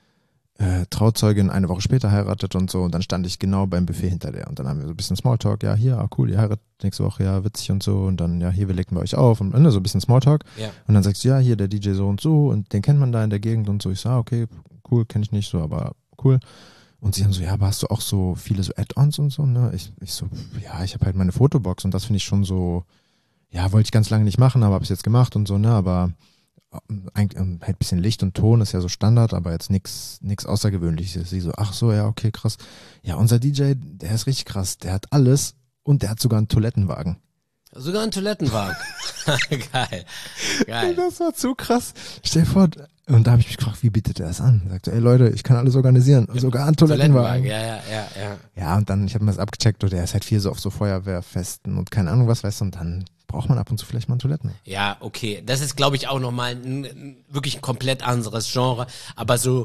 äh, Trauzeugin eine Woche später heiratet und so und dann stand ich genau beim Buffet hinter der und dann haben wir so ein bisschen Smalltalk, ja, hier, ah, cool, ihr heiratet nächste Woche, ja, witzig und so und dann, ja, hier, wir legen wir euch auf und ne, so ein bisschen Smalltalk Ja. und dann sagst du, ja, hier, der D J so und so und den kennt man da in der Gegend und so. Ich so, ah, okay, cool, kenne ich nicht so, aber cool. Und sie haben so, ja, aber hast du auch so viele so Add-ons und so, ne? Ich, ich so, ja, ich habe halt meine Fotobox und das finde ich schon so, ja, wollte ich ganz lange nicht machen, aber habe es jetzt gemacht und so, ne? Aber eigentlich halt ein bisschen Licht und Ton ist ja so Standard, aber jetzt nichts nichts Außergewöhnliches. Sie so, ach so, ja, okay, krass. Ja, unser D J, der ist richtig krass. Der hat alles und der hat sogar einen Toilettenwagen. Sogar einen Toilettenwagen. Geil. Geil. Das war zu krass. Stell dir vor, und da habe ich mich gefragt, wie bietet er das an? Sagt so, ey Leute, ich kann alles organisieren. Ja. Sogar einen Toilettenwagen. Toilettenwagen. Ja, ja, ja, ja. Ja, und dann, ich habe mir das abgecheckt und der ist halt viel so auf so Feuerwehrfesten und keine Ahnung was, weißt du, und dann braucht man ab und zu vielleicht mal ein Toiletten. Ja, okay. Das ist, glaube ich, auch nochmal ein, ein wirklich ein komplett anderes Genre. Aber so,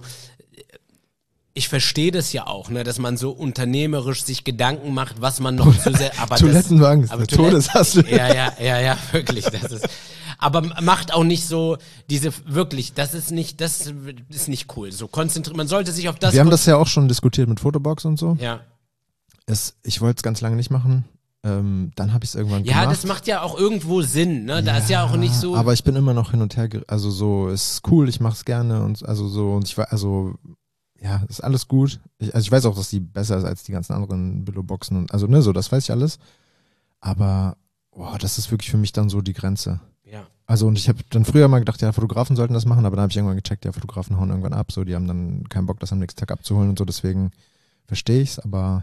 ich verstehe das ja auch, ne, dass man so unternehmerisch sich Gedanken macht, was man noch zu sehr. Aber Toilettenwagen das, ist eine Todeshassel. Ja, ja, ja, ja, wirklich. Das ist. Aber macht auch nicht so diese wirklich. Das ist nicht, das ist nicht cool. So konzentriert. Man sollte sich auf das. Wir haben das ja auch schon diskutiert mit Fotobox und so. Ja. Es, ich wollte es ganz lange nicht machen. Ähm, dann habe ich es irgendwann ja, gemacht. Ja, das macht ja auch irgendwo Sinn, ne? Da ja, ist ja auch nicht so. Aber ich bin immer noch hin und her, also so, ist cool, ich mache es gerne und also so und ich war, also ja, ist alles gut. Ich, also ich weiß auch, dass die besser ist als die ganzen anderen Billo-Boxen und also ne, so, das weiß ich alles. Aber boah, das ist wirklich für mich dann so die Grenze. Ja. Also und ich habe dann früher mal gedacht, ja, Fotografen sollten das machen, aber dann habe ich irgendwann gecheckt, ja, Fotografen hauen irgendwann ab, so, die haben dann keinen Bock, das am nächsten Tag abzuholen und so, deswegen verstehe ich es, aber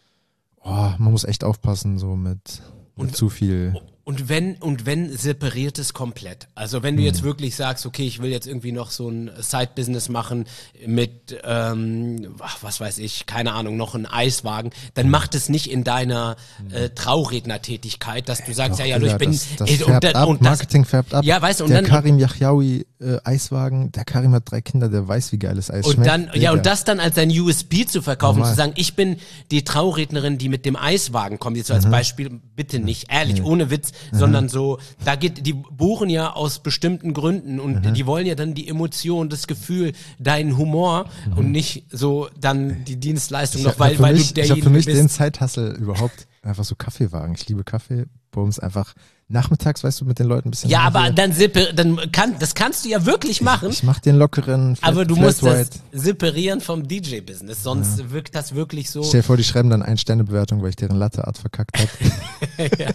oh, man muss echt aufpassen, so mit, mit und, zu viel. Und wenn, und wenn separiert es komplett. Also wenn du hm. jetzt wirklich sagst, okay, ich will jetzt irgendwie noch so ein Side-Business machen mit, ähm, ach, was weiß ich, keine Ahnung, noch ein Eiswagen, dann mach das nicht in deiner äh, Traurednertätigkeit, dass du sagst, Doch, ja, ja, du, ich bin... Das, das ey, färbt und, dann, ab, und das, Marketing färbt ab. Ja, weißt du, und der dann... Karim Yachyaoui äh, Eiswagen, der Karim hat drei Kinder, der weiß, wie geiles Eis und schmeckt. dann, ja, und das dann als ein U S P zu verkaufen, Normal. zu sagen, ich bin die Traurednerin, die mit dem Eiswagen kommt, jetzt so als mhm. Beispiel, bitte nicht, ehrlich, nee. ohne Witz, mhm. sondern so, da geht, die buchen ja aus bestimmten Gründen und mhm. die wollen ja dann die Emotion, das Gefühl, deinen Humor mhm. und nicht so dann die Dienstleistung ich noch, weil, weil mich, du derjenige Ich habe für mich bist. den Zeithassel überhaupt einfach so Kaffeewagen. Ich liebe Kaffee, Bums, einfach nachmittags, weißt du, mit den Leuten ein bisschen. Ja, aber dann, separ- dann kann, das kannst du ja wirklich machen. Ich, ich mach den lockeren Flat, aber du Flat musst White. das separieren vom D J-Business, sonst ja. wirkt das wirklich so. Stell dir vor, die schreiben dann Ein-Sterne-Bewertung, weil ich deren Latte-Art verkackt habe. ja.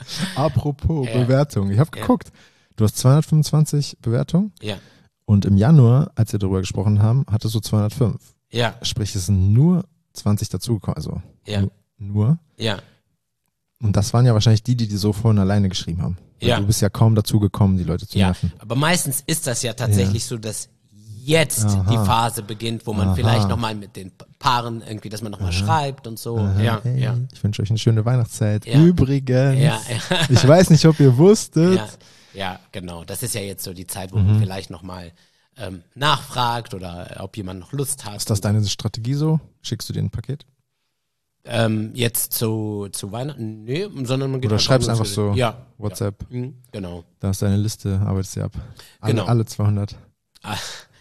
Apropos ja. Bewertung, ich habe geguckt. Ja. Du hast zweihundertfünfundzwanzig Bewertungen. Ja. Und im Januar, als wir darüber gesprochen haben, hattest du zweihundertfünf. Ja. Sprich, es sind nur zwanzig dazugekommen. Also ja. nur. Ja. Und das waren ja wahrscheinlich die, die die so vorhin alleine geschrieben haben. Weil ja. Du bist ja kaum dazu gekommen, die Leute zu ja. nerven. Aber meistens ist das ja tatsächlich ja. so, dass jetzt Aha. die Phase beginnt, wo man Aha. vielleicht nochmal mit den Paaren irgendwie, dass man nochmal schreibt und so. Aha. Ja, hey, ja. Ich wünsche euch eine schöne Weihnachtszeit. Ja. Übrigens, ja, ja. ich weiß nicht, ob ihr wusstet. Ja, ja, genau. Das ist ja jetzt so die Zeit, wo mhm. man vielleicht nochmal ähm, nachfragt oder ob jemand noch Lust hat. Ist das deine Strategie so? Schickst du dir ein Paket? Ähm, jetzt zu, zu Weihnachten? Nee, sondern man geht Oder schreibst einfach zu, so ja, WhatsApp. Ja, mhm, genau. Da ist deine Liste, arbeitest sie ab. Alle, genau. alle zweihundert. Ah,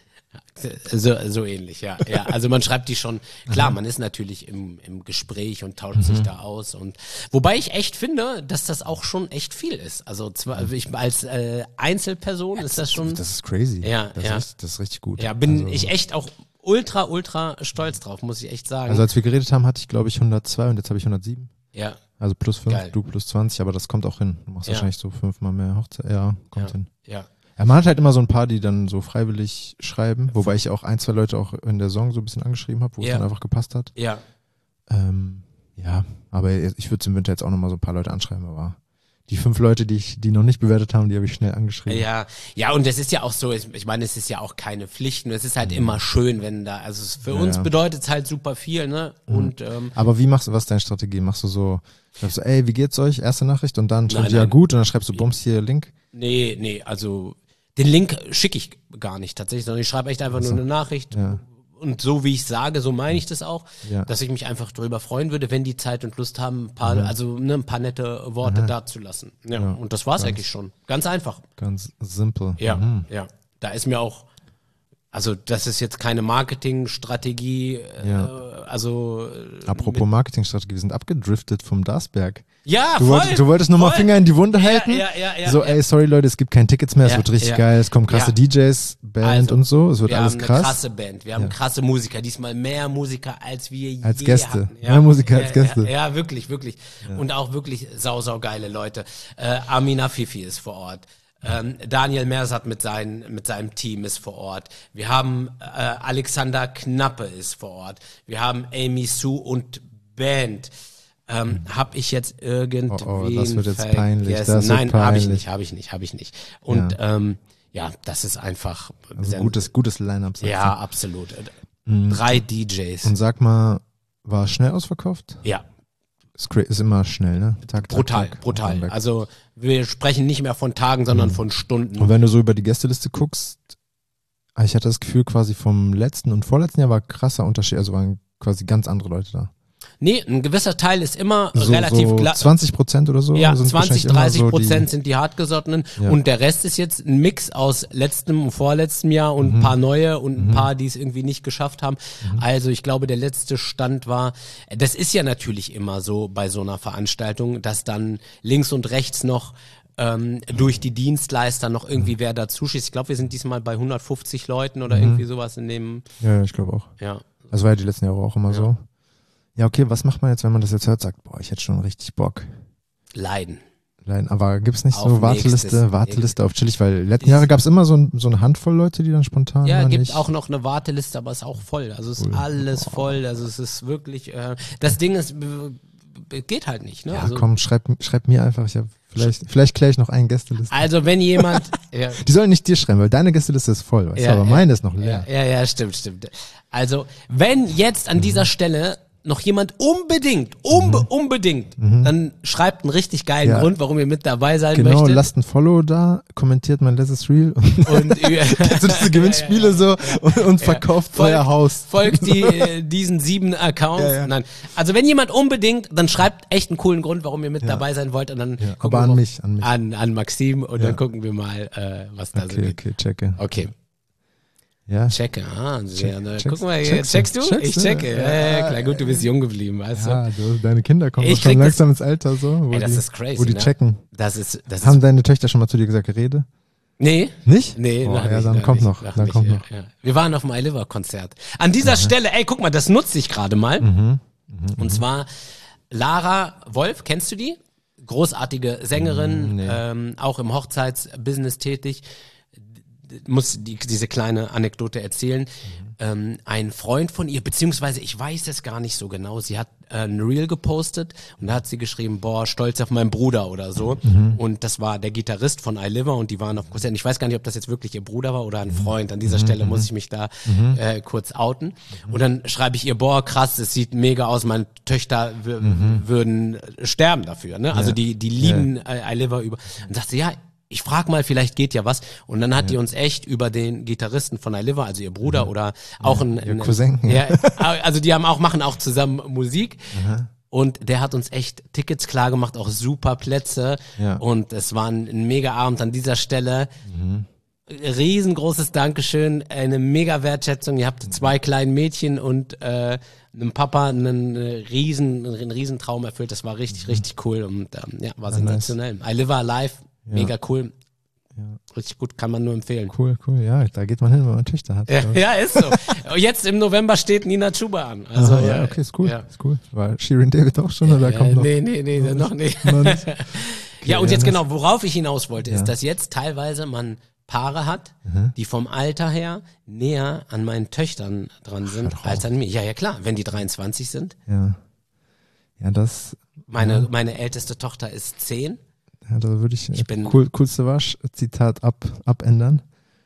so, so ähnlich, ja. ja. Also man schreibt die schon, klar, man ist natürlich im, im Gespräch und tauscht mhm. sich da aus. Und wobei ich echt finde, dass das auch schon echt viel ist. Also zwar, ich, als äh, Einzelperson ist das schon. Das ist crazy. Ja, das, ja. Ist, das ist richtig gut. Ja, bin also, ich echt auch ultra, ultra stolz drauf, muss ich echt sagen. Also als wir geredet haben, hatte ich glaube ich hundertzwei und jetzt habe ich hundertsieben. Ja. Also plus fünf, Geil. du plus zwanzig, aber das kommt auch hin. Du machst ja. wahrscheinlich so fünfmal mehr Hochzeit. Ja, kommt ja. hin. Ja. Ja, man hat halt immer so ein paar, die dann so freiwillig schreiben, wobei ich auch ein, zwei Leute auch in der Song so ein bisschen angeschrieben habe, wo ja. es dann einfach gepasst hat. Ja. Ähm, ja, aber ich würde im Winter jetzt auch nochmal so ein paar Leute anschreiben, aber die fünf Leute, die ich, die noch nicht bewertet haben, die habe ich schnell angeschrieben. Ja, ja, und es ist ja auch so, ich meine, es ist ja auch keine Pflicht, nur es ist halt mhm. immer schön, wenn da, also für ja, uns ja. bedeutet es halt super viel, ne? Mhm. Und ähm, aber wie machst du, was ist deine Strategie? Machst du so, schreibst du, ey, wie geht's euch? Erste Nachricht und dann schreibst du ja gut und dann schreibst du Bums hier Link? Nee, nee, also den Link schicke ich gar nicht tatsächlich, sondern ich schreibe echt einfach also, nur eine Nachricht. Ja. Und so wie ich sage, so meine ich das auch, ja. dass ich mich einfach drüber freuen würde, wenn die Zeit und Lust haben, ein paar, mhm. also ne, ein paar nette Worte mhm. dazulassen. Ja, ja. Und das war's ganz, eigentlich schon. Ganz einfach. Ganz simpel. Ja, mhm. ja. Da ist mir auch, also das ist jetzt keine Marketingstrategie, ja. äh, also apropos Marketingstrategie, wir sind abgedriftet vom Darsberg. Ja, Du, voll. wollt, du wolltest nochmal voll. Finger in die Wunde halten. Ja, ja, ja, so, ja. ey, sorry Leute, es gibt keine Tickets mehr, es Ja, wird richtig ja. geil, es kommen krasse Ja. D Js, Band Also, und so, es wird wir alles haben eine krass. krasse Band, wir haben Ja. krasse Musiker, diesmal mehr Musiker, als wir Als je Gäste. hatten. Mehr Musiker als Gäste. Ja, ja wirklich, wirklich. Und auch wirklich sau, sau geile Leute. Äh, Amina Fifi ist vor Ort. Ähm, Daniel Mersat mit, seinen, mit seinem Team ist vor Ort. Wir haben äh, Alexander Knappe ist vor Ort. Wir haben Amy Sue und Band. Ähm, hab ich jetzt irgendwen Oh, oh, das wird jetzt vergessen? peinlich, das wird Nein, habe ich peinlich. nicht, habe ich nicht, habe ich nicht. Und Ja. ähm, ja, das ist einfach Also sehr- gutes, gutes Line-Up. sagst du. ja, absolut. Drei D Js. Und sag mal, war es schnell ausverkauft? Ja, Ist, cra- ist immer schnell, ne? Tag, Tag, brutal, Tag. brutal. Weg. Also wir sprechen nicht mehr von Tagen, sondern von Und Stunden. wenn du so über die Gästeliste guckst, ich hatte das Gefühl quasi vom letzten und vorletzten Jahr war krasser Unterschied, also waren quasi ganz andere Leute da. Nee, ein gewisser Teil ist immer So, relativ so gla- zwanzig Prozent oder so? Ja, sind zwanzig, wahrscheinlich immer dreißig so Prozent die, sind die hartgesottenen Ja. und der Rest ist jetzt ein Mix aus letztem und vorletztem Jahr und Mhm. ein paar neue und ein paar, die es irgendwie nicht geschafft haben. Also ich glaube, der letzte Stand war, das ist ja natürlich immer so bei so einer Veranstaltung, dass dann links und rechts noch ähm, durch die Dienstleister noch irgendwie wer dazu schießt. Ich glaube, wir sind diesmal bei hundertfünfzig Leuten oder irgendwie sowas in dem, Ja, ja, ich glaube auch. ja. Das war ja die letzten Jahre auch immer so. Ja, okay, was macht man jetzt, wenn man das jetzt hört, sagt, boah, ich hätte schon richtig Bock. Leiden. Leiden. Aber gibt's nicht Auf so Warteliste, nächstes- Warteliste auf chillig, weil letzten Jahre gab's immer so, ein, so eine Handvoll Leute, die dann spontan Ja, waren, gibt nicht. auch noch eine Warteliste, aber ist auch voll. Also es ist Cool. alles voll. Also es ist wirklich, äh, das Ding ist, äh, geht halt nicht. Ne? Ja, also, komm, schreib, schreib mir einfach, ich hab, vielleicht, vielleicht kläre ich noch eine Gästeliste. also wenn jemand, ja, Die sollen nicht dir schreiben, weil deine Gästeliste ist voll, weißt Ja, du, aber ja. meine ist noch leer. ja, ja, ja, stimmt, stimmt. Also wenn jetzt an dieser Stelle noch jemand unbedingt, unbe unbedingt, dann schreibt einen richtig geilen Mhm. Ja. Grund, warum ihr mit dabei sein Genau, möchtet. lasst ein Follow da, kommentiert mein letztes Reel und Und so diese Gewinnspiele so und, und verkauft Folgt- euer Haus. Folgt die, äh, diesen sieben Accounts. Ja, ja. Nein. Also wenn jemand unbedingt, dann schreibt echt einen coolen Grund, warum ihr mit dabei sein wollt und dann Ja, gucken aber wir an mal- mich, an mich. An, an Maxim und Ja. dann gucken wir mal, äh, was da so Okay, geht. okay, checke. Okay, Ja, checke. Ah, sehr, ne? checkst- Guck mal, hier, checkst du? checkst du? Checkst Ich du? checke. Ja, Ja, ja, klar, gut, du bist jung geblieben, weißt du. ja du, deine Kinder kommen Ich doch schon krieg das- langsam ins Alter so, wo Ey, das die, ist crazy, wo die ne? checken. Das ist, das Haben ist, deine Töchter schon mal zu dir gesagt, Rede? nee. Nicht? Nee, oh, noch ja, nicht, dann noch kommt nicht, noch, noch dann nicht, kommt ja, noch. Ja. Wir waren auf dem I Live Konzert. An dieser Stelle, ey, guck mal, das nutze ich gerade mal. Mhm. Und zwar Lara Wolf, kennst du die? Großartige Sängerin, Nee. ähm, auch im Hochzeitsbusiness tätig. D- Muss die, diese kleine Anekdote erzählen. Ähm, ein Freund von ihr, beziehungsweise ich weiß es gar nicht so genau, sie hat äh, ein Reel gepostet und da hat sie geschrieben, boah, stolz auf meinen Bruder oder so. Und das war der Gitarrist von I Live und die waren auf Konzert. Ich weiß gar nicht, ob das jetzt wirklich ihr Bruder war oder ein Freund. An dieser Stelle muss ich mich da äh, kurz outen. Und dann schreibe ich ihr, boah, krass, es sieht mega aus, meine Töchter w- würden sterben dafür. Ne? Also Ja. die, die lieben äh, I Live über. Und sagt sie, ja, ich frag mal, vielleicht geht ja was. Und dann hat die uns echt über den Gitarristen von I Live, also ihr Bruder oder auch ein, ihr ein Cousin. Ja, also die haben auch, machen auch zusammen Musik. Und der hat uns echt Tickets klar gemacht, auch super Plätze. Ja. Und es war ein, ein mega Abend an dieser Stelle. Riesengroßes Dankeschön, eine mega Wertschätzung. Ihr habt zwei kleinen Mädchen und äh, einem Papa einen riesen, einen riesen Traum erfüllt. Das war richtig, richtig cool und ähm, ja, war sensationell. I Live Alive, mega cool. Richtig gut, kann man nur empfehlen. Cool, cool, ja, da geht man hin, wenn man Töchter hat. Ja, ja, ist so. Jetzt im November steht Nina Chuba an. Also, Aha, ja, okay, ist cool, Ja. ist cool. War Shirin David auch schon oder Äh, kommt noch? nee, nee, nee, noch nicht. Noch nicht? Ja, und ja, jetzt das- genau, worauf ich hinaus wollte, Ja. ist, dass jetzt teilweise man Paare hat, die vom Alter her näher an meinen Töchtern dran sind doch als an mir. Ja, ja, klar, wenn die dreiundzwanzig sind. Ja. Ja, das, Meine, meine älteste Tochter ist zehn. ja, da würde ich, Ich bin- cool, coolste Wasch-Zitat ab, abändern.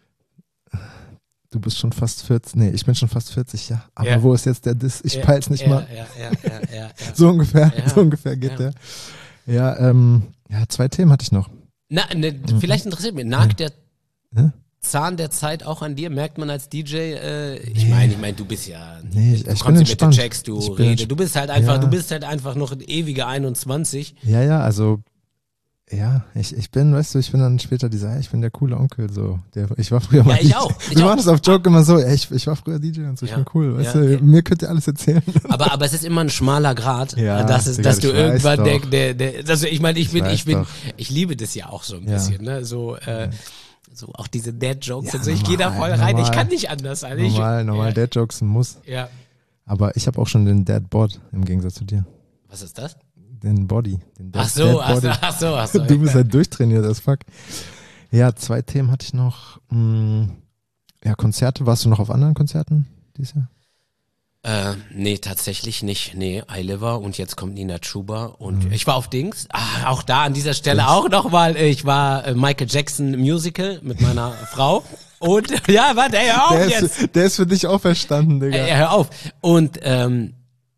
Du bist schon fast vierzig, nee, ich bin schon fast vierzig, ja. Aber Ja. wo ist jetzt der Diss? Ich Ja, peil's nicht ja, mal. Ja, ja, ja, ja, ja. So ungefähr, Ja. so ungefähr geht Ja. der. Ja, ähm, ja, zwei Themen hatte ich noch. Na, ne, vielleicht interessiert mich, nagt der Ja? Zahn der Zeit auch an dir? Merkt man als D J, äh, ich meine, ich meine, du bist ja, Nee, ich- du ich kommst bin hier mit entspannt. den Checks, du Ich bin Rede, entsp- du bist halt einfach, Ja. du bist halt einfach noch ein ewiger einundzwanzig. Ja, ja, also Ja, ich, ich bin, weißt du, ich bin dann später dieser, ich bin der coole Onkel, so. Der, ich war früher mal Ja, ich D J. auch. Ich Wir auch. machen das auf Joke immer so, ey, ich, ich war früher D J und so, ich Ja. bin cool, weißt Ja, du, ja. mir könnt ihr alles erzählen. Aber, aber es ist immer ein schmaler Grad, Ja, dass, es, Digga, dass du ich weiß irgendwann der, doch. der, der, also ich meine, ich Ich bin, weiß ich bin, doch. ich liebe das ja auch so ein Ja. bisschen, ne, so, äh, so auch diese Dad-Jokes Ja, und so, ich gehe da voll normal, rein, ich normal. kann nicht anders, also ich, Normal, normal, ja, Dad-Jokes muss. ja. Aber ich habe auch schon den Dad-Bod im Gegensatz zu dir. Was ist das? Den Body. Den Dad, Ach so, ach Dad so, Body. ach so, ach so. Du bist halt durchtrainiert, das fuck. Ja, zwei Themen hatte ich noch. Mh, ja, Konzerte. Warst du noch auf anderen Konzerten dieses Jahr? Äh, nee, tatsächlich nicht. Nee, iLiver und jetzt kommt Nina Chuba und Mhm. ich war auf Dings. Ah, auch da an dieser Stelle auch nochmal. Ich war äh, Michael Jackson Musical mit meiner Frau und ja, warte, ey, hör auf Der jetzt. ist, der ist für dich auch verstanden, Digga. Ey, hör auf. Und ähm,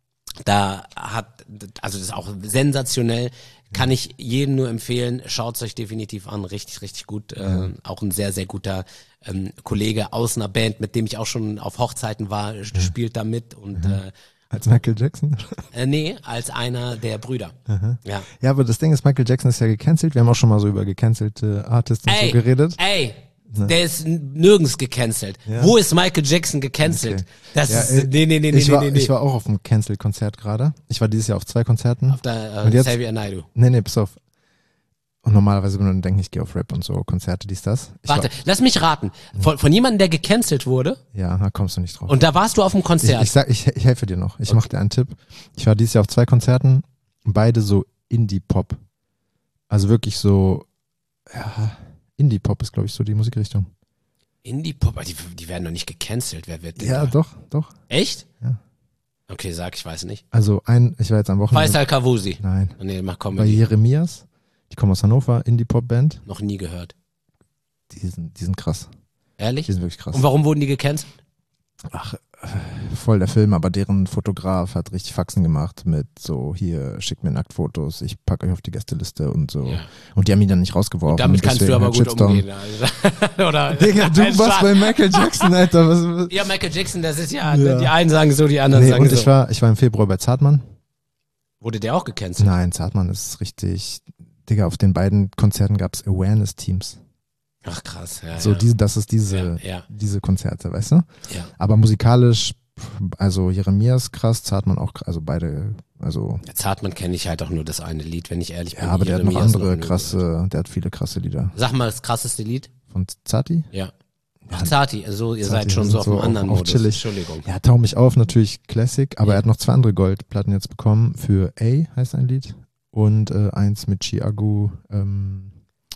da hat, also das ist auch sensationell, kann ich jedem nur empfehlen, schaut euch definitiv an, richtig, richtig gut. Äh, auch ein sehr, sehr guter ähm, Kollege aus einer Band, mit dem ich auch schon auf Hochzeiten war, ja. spielt da mit und äh, Als Michael Jackson? äh, nee, als einer der Brüder. Ja. Ja, aber das Ding ist, Michael Jackson ist ja gecancelt. Wir haben auch schon mal so über gecancelte Artists und Ey, so geredet. ey, der ist n- nirgends gecancelt. Ja. Wo ist Michael Jackson gecancelt? Okay. Das Ja, ist, äh, nee, nee, nee, nee, ich, war, nee, nee. ich war auch auf einem Cancel-Konzert gerade. Ich war dieses Jahr auf zwei Konzerten. Auf der Und äh, jetzt- Xavier Naidoo. Nee, nee, pass auf. Und normalerweise würde man denken, ich gehe auf Rap und so, Konzerte, dies, das. Ich Warte, lass mich raten. Von, von jemandem, der gecancelt wurde War, ja, da kommst du nicht drauf. und da warst du auf dem ich, Konzert. ich, sag, ich, ich helfe dir noch. Ich mache dir einen Tipp. Ich war dieses Jahr auf zwei Konzerten, beide so Indie-Pop. Also wirklich so, ja, Indie-Pop ist, glaube ich, so die Musikrichtung. Indie-Pop, die, die werden doch nicht gecancelt. Wer wird denn Ja, da? doch, doch. Echt? Ja. Okay, sag, ich weiß nicht. Also ein, ich war jetzt am Wochenende. Faisal Kavusi. Nein. Nee, mach Bei Comedy. Jeremias, die kommen aus Hannover, Indie-Pop-Band. Noch nie gehört. Die sind, die sind krass. Ehrlich? Die sind wirklich krass. Und warum wurden die gecancelt? Ach, voll der Film, aber deren Fotograf hat richtig Faxen gemacht mit so, hier, schickt mir Nacktfotos, ich packe euch auf die Gästeliste und so. Ja. Und die haben ihn dann nicht rausgeworfen. Und damit kannst du deswegen aber halt gut Shitstorm. umgehen. Also. Oder Digga, du Ein warst Spaß. bei Michael Jackson, Alter. Was, was? Ja, Michael Jackson, das ist ja, Ja. die einen sagen so, die anderen Nee, sagen und so. ich war, ich war im Februar bei Zartmann. Wurde der auch gecancelt? Nein, Zartmann ist richtig, Digga, auf den beiden Konzerten gab's Awareness-Teams. Ach krass, ja. So, ja. diese, das ist diese, Ja, ja. diese Konzerte, weißt du? ja. Aber musikalisch, also Jeremias krass, Zartmann auch krass, also beide, also, Jetzt Hartmann kenne ich halt auch nur das eine Lied, wenn ich ehrlich bin. ja, aber der hat noch Jeremias andere nie krasse, gehört. der hat viele krasse Lieder. Sag mal das krasseste Lied. Von Zati? Ja. Ach, Zati, also ihr Zati, seid schon wir so sind auf so einem auf- anderen auf Modus. chillig. Entschuldigung. Ja, Tau mich auf, natürlich Classic, aber Ja. er hat noch zwei andere Goldplatten jetzt bekommen für A, heißt ein Lied, und äh, eins mit Chiagu, ähm,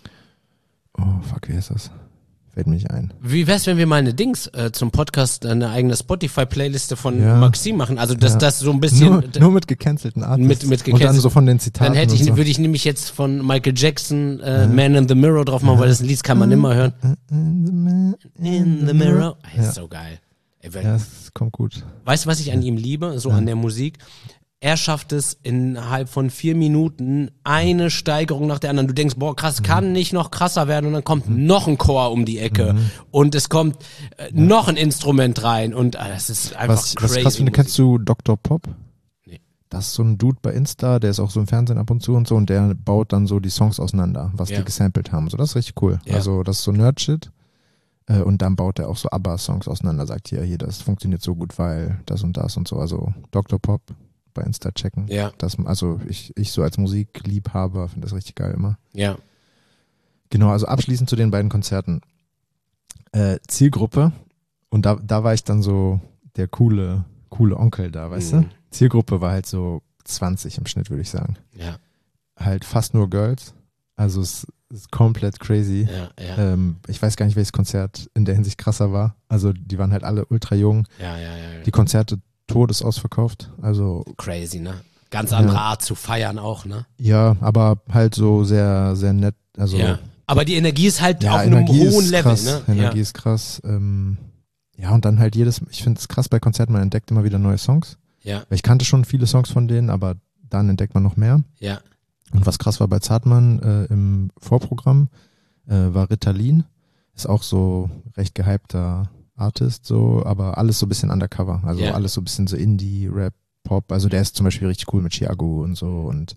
oh, fuck, wie heißt das? Fällt mir nicht ein. Wie wär's, wenn wir mal eine Dings äh, zum Podcast eine eigene Spotify-Playliste von Ja. Maxim machen? Also dass Ja. das so ein bisschen. Nur, nur mit gecancelten Artists. Mit- mit Und dann gecancelt- so von den Zitaten Dann hätte ich, und so. würde ich nämlich jetzt von Michael Jackson äh, Man in the Mirror drauf machen, weil das ein Lied kann man immer hören. In the Mirror. Ey, Ja. ist so geil. Ey, weil- Ja, es kommt gut. Weißt du, was ich an ihm liebe, so an der Musik? Er schafft es innerhalb von vier Minuten eine Steigerung nach der anderen. Du denkst, boah, krass, kann nicht noch krasser werden und dann kommt noch ein Chor um die Ecke und es kommt äh, noch ein Instrument rein und äh, das ist einfach Was, crazy. was krass finde, Musik. kennst du Doktor Pop? Nee. Das ist so ein Dude bei Insta, der ist auch so im Fernsehen ab und zu und so und der baut dann so die Songs auseinander, was Ja. die gesampelt haben. So, das ist richtig cool. Ja. Also das ist so Nerd-Shit. Äh, Und dann baut er auch so ABBA-Songs auseinander, sagt hier, hier, das funktioniert so gut, weil das und das und so. Also Doktor Pop bei Insta checken. Ja, Das, also ich, ich so als Musikliebhaber finde das richtig geil immer. ja. Genau, also abschließend zu den beiden Konzerten. Äh, Zielgruppe, und da, da war ich dann so der coole, coole Onkel da, weißt Mhm. du? Zielgruppe war halt so zwanzig im Schnitt, würde ich sagen. Ja, Halt fast nur Girls. Also es ist komplett crazy. ja, ja, Ähm, ich weiß gar nicht, welches Konzert in der Hinsicht krasser war. Also die waren halt alle ultra jung. ja, ja, ja. Die Konzerte todesausverkauft. Also Crazy, ne? Ganz andere Ja. Art zu feiern auch, ne? ja, aber halt so sehr, sehr nett. Also Ja. Aber die Energie ist halt ja, auf einem Energie hohen ist Level, krass. ne? Energie ist krass. Ähm, ja, und dann halt jedes, ich finde es krass bei Konzerten, man entdeckt immer wieder neue Songs. Ja, Weil ich kannte schon viele Songs von denen, aber dann entdeckt man noch mehr. ja, Und was krass war bei Zartmann äh, im Vorprogramm, äh, war Ritalin. Ist auch so recht gehypter Artist, so, aber alles so ein bisschen undercover. Also Ja. alles so ein bisschen so Indie, Rap, Pop. Also der ist zum Beispiel richtig cool mit Chiago und so und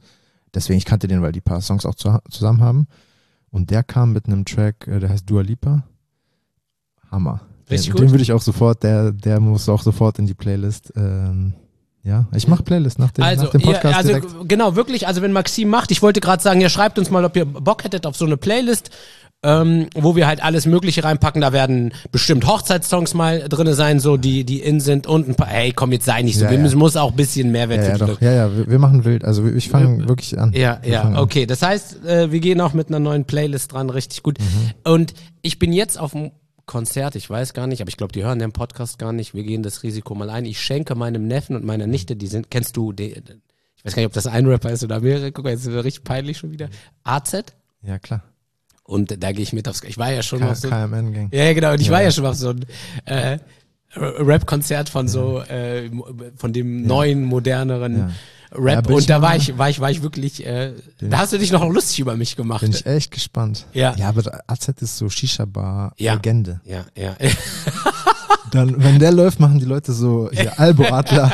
deswegen, ich kannte den, weil die paar Songs auch zu, zusammen haben. Und der kam mit einem Track, äh, der heißt Dua Lipa. Hammer. Richtig den, gut. Den würde ich auch sofort, der, der muss auch sofort in die Playlist. Ähm, ja, ich mache Playlist nach dem, Also, nach dem Podcast ihr, also direkt. genau, wirklich, also wenn Maxim macht, ich wollte gerade sagen, ihr schreibt uns mal, ob ihr Bock hättet auf so eine Playlist, ähm, wo wir halt alles Mögliche reinpacken. Da werden bestimmt Hochzeitssongs mal drinne sein, so die, die in sind und ein paar, hey, komm, jetzt sei nicht so, Ja, wir ja. müssen, muss auch ein bisschen Mehrwert Ja, für ja, die doch. Leute. ja, ja, wir, wir machen wild. Also ich fange wirklich an. Ja, Wir ja, fangen an. okay. Das heißt, äh, wir gehen auch mit einer neuen Playlist dran, richtig gut. Mhm. Und ich bin jetzt auf dem Konzert, ich weiß gar nicht, aber ich glaube, die hören den Podcast gar nicht. Wir gehen das Risiko mal ein. Ich schenke meinem Neffen und meiner Nichte, die sind, kennst du, die, ich weiß gar nicht, ob das ein Rapper ist oder mehrere, guck mal, jetzt ist er richtig peinlich schon wieder. A Z. Ja, klar. Und da gehe ich mit aufs, ich war ja schon K- auf so, K M N-Gang. ja genau, und ich Ja. war ja schon auf so ein äh, Rap-Konzert von so, äh, von dem neuen, moderneren Ja. Rap. Ja, bin und ich da mal- war ich, war ich, war ich wirklich, äh, da hast du dich noch lustig über mich gemacht. Bin ich echt gespannt. Ja. Ja, aber A Z ist so Ja. Shisha-Bar-Legende. Ja, ja. Dann, wenn der läuft, machen die Leute so hier Albo-Adler.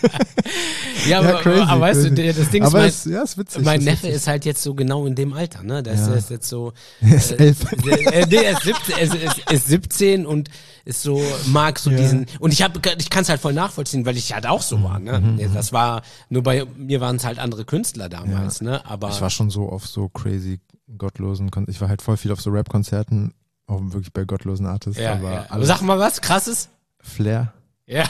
Ja, Ja, aber, crazy, aber weißt crazy. du, der- das Ding ist, Aber mein, es, ja, ist witzig. mein ist Neffe witzig. ist halt jetzt so genau in dem Alter, ne? Der ist, Ja. der ist jetzt so, Er ist elf. äh, nee, er ist siebzehn, er ist, ist, ist siebzehn und ist so, mag so Ja. diesen, und ich hab, ich kann es halt voll nachvollziehen, weil ich halt auch so war, ne? Mhm, Nee, das war, nur bei mir waren es halt andere Künstler damals, ne? Aber, Ich war schon so auf so crazy gottlosen Kon Ich war halt voll viel auf so Rap-Konzerten, auch wirklich bei gottlosen Artists, ja, aber ja. alles Sag mal was, krasses? Flair. Ja.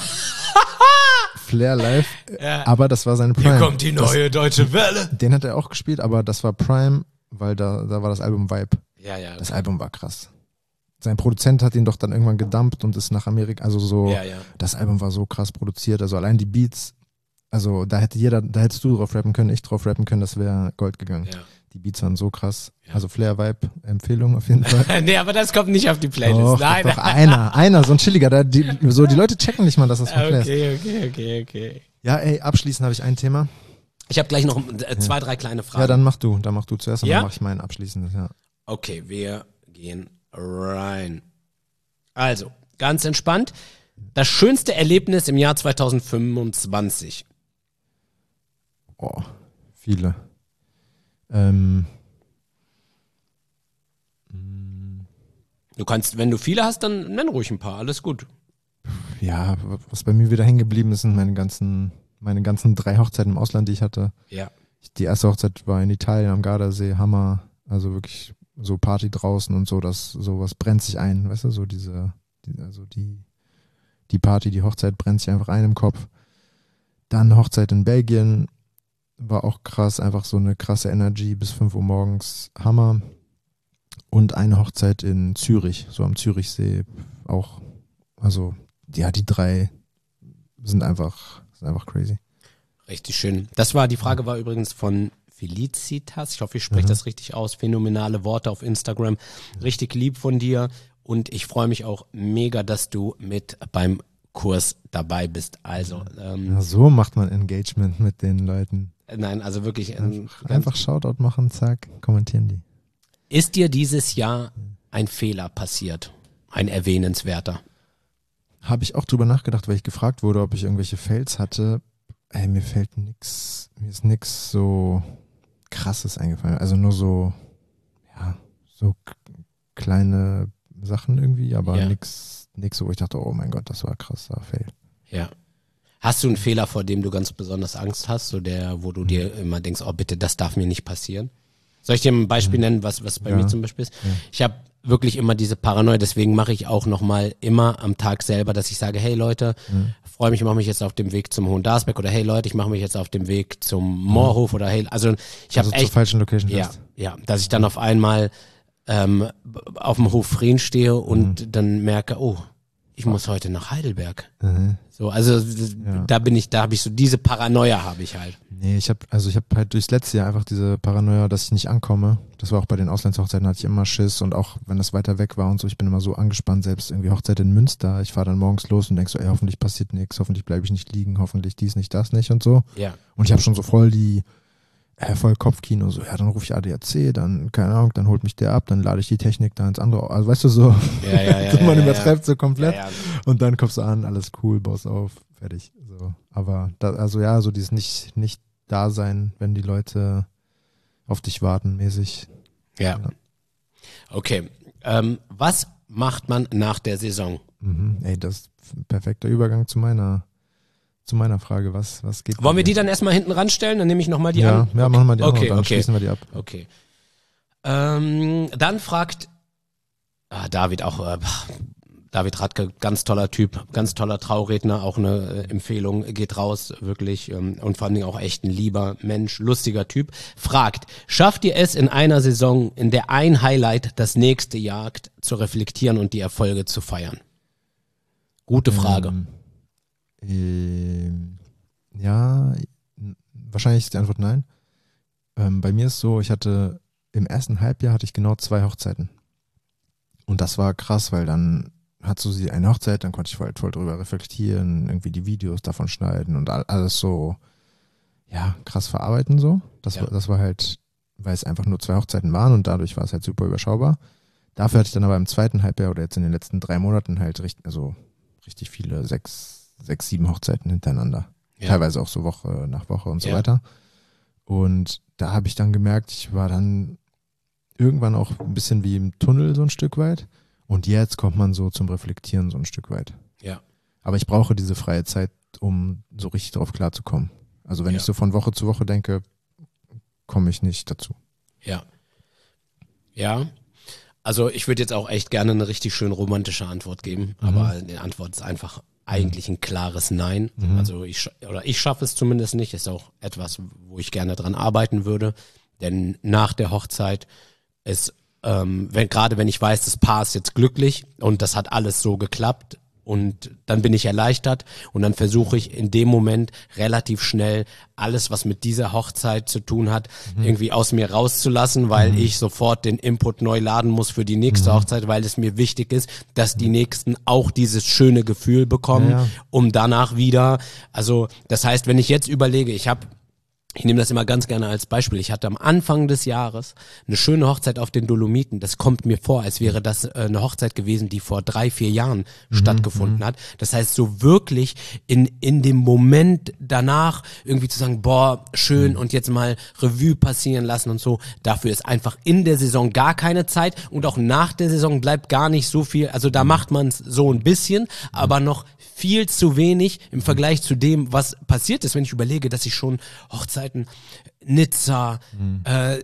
Flair live, Ja. aber das war seine Prime. Hier kommt die neue deutsche Welle. Das, den hat er auch gespielt, aber das war Prime, weil da, da war das Album Vibe. Ja, ja. Das Album war krass. Sein Produzent hat ihn doch dann irgendwann gedumpt und ist nach Amerika, also so, Ja, ja. das Album war so krass produziert, also allein die Beats, also da hätte jeder, da hättest du drauf rappen können, ich drauf rappen können, das wäre Gold gegangen. Ja. Die Beats waren so krass. Ja. Also Flair Vibe, Empfehlung auf jeden Fall. Nee, aber das kommt nicht auf die Playlist. Doch, Nein. doch, doch, einer, einer, so ein chilliger, der, die, so die Leute checken nicht mal, dass das von Flair ist. Okay, okay, okay, okay. Ja, ey, abschließend habe ich ein Thema. Ich habe gleich noch äh, zwei, drei kleine Fragen. Ja, dann mach du, dann mach du zuerst und Ja? dann mach ich meinen abschließendes, ja. Okay, wir gehen rein. Also, ganz entspannt. Das schönste Erlebnis im Jahr zwanzig fünfundzwanzig. Oh, viele. Ähm, Du kannst, wenn du viele hast, dann nenn ruhig ein paar. Alles gut. ja, was bei mir wieder hängen geblieben ist, sind meine ganzen, meine ganzen drei Hochzeiten im Ausland, die ich hatte. Ja. Die erste Hochzeit war in Italien am Gardasee, Hammer. Also wirklich so Party draußen und so, das sowas brennt sich ein, weißt du, so diese, die, also die, die Party, die Hochzeit brennt sich einfach ein im Kopf. Dann Hochzeit in Belgien, war auch krass, einfach so eine krasse Energy bis fünf Uhr morgens, Hammer. Und eine Hochzeit in Zürich, so am Zürichsee, auch, also, ja, die drei sind einfach, sind einfach crazy. Richtig schön. Das war, die Frage war übrigens von Felicitas. Ich hoffe, ich spreche Mhm. das richtig aus. Phänomenale Worte auf Instagram. Richtig lieb von dir. Und ich freue mich auch mega, dass du mit beim Kurs dabei bist. Also, ähm, Ja, so macht man Engagement mit den Leuten. nein, also wirklich. Ähm, Einfach, einfach Shoutout machen, zack, kommentieren die. Ist dir dieses Jahr ein Fehler passiert? Ein erwähnenswerter? Habe ich auch drüber nachgedacht, weil ich gefragt wurde, ob ich irgendwelche Fails hatte. Ey, mir fällt nix, mir ist nix so krasses eingefallen. Also nur so, ja, so k- kleine Sachen irgendwie, aber Ja. nix, nix so, wo ich dachte, oh mein Gott, das war krasser Fail. Ja. Hast du einen Fehler, vor dem du ganz besonders Angst hast, so der, wo du dir immer denkst, oh bitte, das darf mir nicht passieren? Soll ich dir ein Beispiel nennen, was, was bei Ja. mir zum Beispiel ist? Ich habe wirklich immer diese Paranoia, deswegen mache ich auch nochmal immer am Tag selber, dass ich sage, hey Leute, freue mich, mache mich jetzt auf dem Weg zum Hohendarsbeck oder hey Leute, ich mache mich jetzt auf dem Weg zum Moorhof oder hey, also ich habe Also zur echt, falschen Location ja, fährst. ja, dass ich dann auf einmal ähm, auf dem Hof Frieden stehe und Mhm. dann merke, oh, ich muss heute nach Heidelberg. Mhm. So, also Ja. da bin ich, da habe ich so diese Paranoia habe ich halt. Nee, ich habe also ich habe halt durchs letzte Jahr einfach diese Paranoia, dass ich nicht ankomme. Das war auch bei den Auslandshochzeiten, hatte ich immer Schiss und auch wenn das weiter weg war und so, ich bin immer so angespannt, selbst irgendwie Hochzeit in Münster, ich fahre dann morgens los und denk so, ey, hoffentlich passiert nichts, hoffentlich bleibe ich nicht liegen, hoffentlich dies nicht, das nicht und so. Ja. Und ich habe schon so voll die äh, voll Kopfkino, so, ja, dann rufe ich A D A C, dann, keine Ahnung, dann holt mich der ab, dann lade ich die Technik da ins andere, also weißt du so, Ja, ja, ja, man ja, übertreibt so ja, komplett. ja. Und dann kommst du an, alles cool, baust auf, fertig. So. Aber da, also ja, so dieses nicht, nicht da sein, wenn die Leute auf dich warten mäßig. Ja. Ja. Okay. Ähm, was macht man nach der Saison? Mhm. Ey, das ist ein perfekter Übergang zu meiner, zu meiner Frage. Was, was geht? Wollen wir die dann erstmal hinten ranstellen? Dann nehme ich nochmal die ja, an. Ja, machen wir die an okay, und dann okay. schließen wir die ab. Okay. Ähm, dann fragt ah, David auch, äh, David Radke, ganz toller Typ, ganz toller Trauredner, auch eine äh, Empfehlung, geht raus, wirklich, ähm, und vor allen Dingen auch echt ein lieber Mensch, lustiger Typ, fragt, schafft ihr es in einer Saison, in der ein Highlight das nächste jagt, zu reflektieren und die Erfolge zu feiern? Gute Frage. Ähm, ähm, ja, wahrscheinlich ist die Antwort nein. Ähm, bei mir ist so, ich hatte im ersten Halbjahr hatte ich genau zwei Hochzeiten. Und das war krass, weil dann hat so sie eine Hochzeit, dann konnte ich halt voll drüber reflektieren, irgendwie die Videos davon schneiden und alles so, ja, krass verarbeiten so. Das, Ja. war, das war halt, weil es einfach nur zwei Hochzeiten waren und dadurch war es halt super überschaubar. Dafür hatte ich dann aber im zweiten Halbjahr oder jetzt in den letzten drei Monaten halt richtig, also richtig viele, sechs, sechs, sieben Hochzeiten hintereinander. Ja. Teilweise auch so Woche nach Woche und so Ja. weiter. Und da habe ich dann gemerkt, ich war dann irgendwann auch ein bisschen wie im Tunnel so ein Stück weit. Und jetzt kommt man so zum Reflektieren so ein Stück weit. Ja. Aber ich brauche diese freie Zeit, um so richtig drauf klarzukommen. Also wenn Ja. ich so von Woche zu Woche denke, komme ich nicht dazu. Ja. Ja. Also ich würde jetzt auch echt gerne eine richtig schön romantische Antwort geben, Mhm. aber die Antwort ist einfach eigentlich ein klares Nein. Mhm. Also ich sch- oder ich schaffe es zumindest nicht. Ist auch etwas, wo ich gerne dran arbeiten würde. Denn nach der Hochzeit ist, ähm, wenn gerade wenn ich weiß, das Paar ist jetzt glücklich und das hat alles so geklappt, und dann bin ich erleichtert und dann versuche ich in dem Moment relativ schnell alles, was mit dieser Hochzeit zu tun hat, mhm. irgendwie aus mir rauszulassen, weil mhm. ich sofort den Input neu laden muss für die nächste mhm. Hochzeit, weil es mir wichtig ist, dass die Nächsten auch dieses schöne Gefühl bekommen, ja, ja. um danach wieder, also das heißt, wenn ich jetzt überlege, ich habe Ich nehme das immer ganz gerne als Beispiel. Ich hatte am Anfang des Jahres eine schöne Hochzeit auf den Dolomiten. Das kommt mir vor, als wäre das äh, eine Hochzeit gewesen, die vor drei, vier Jahren mhm, stattgefunden mhm. hat. Das heißt, so wirklich in in dem Moment danach irgendwie zu sagen, boah, schön mhm. und jetzt mal Revue passieren lassen und so. Dafür ist einfach in der Saison gar keine Zeit und auch nach der Saison bleibt gar nicht so viel. Also da macht man es so ein bisschen, mhm. aber noch viel zu wenig im Vergleich zu dem, was passiert ist, wenn ich überlege, dass ich schon Hochzeiten Nizza, mhm. äh,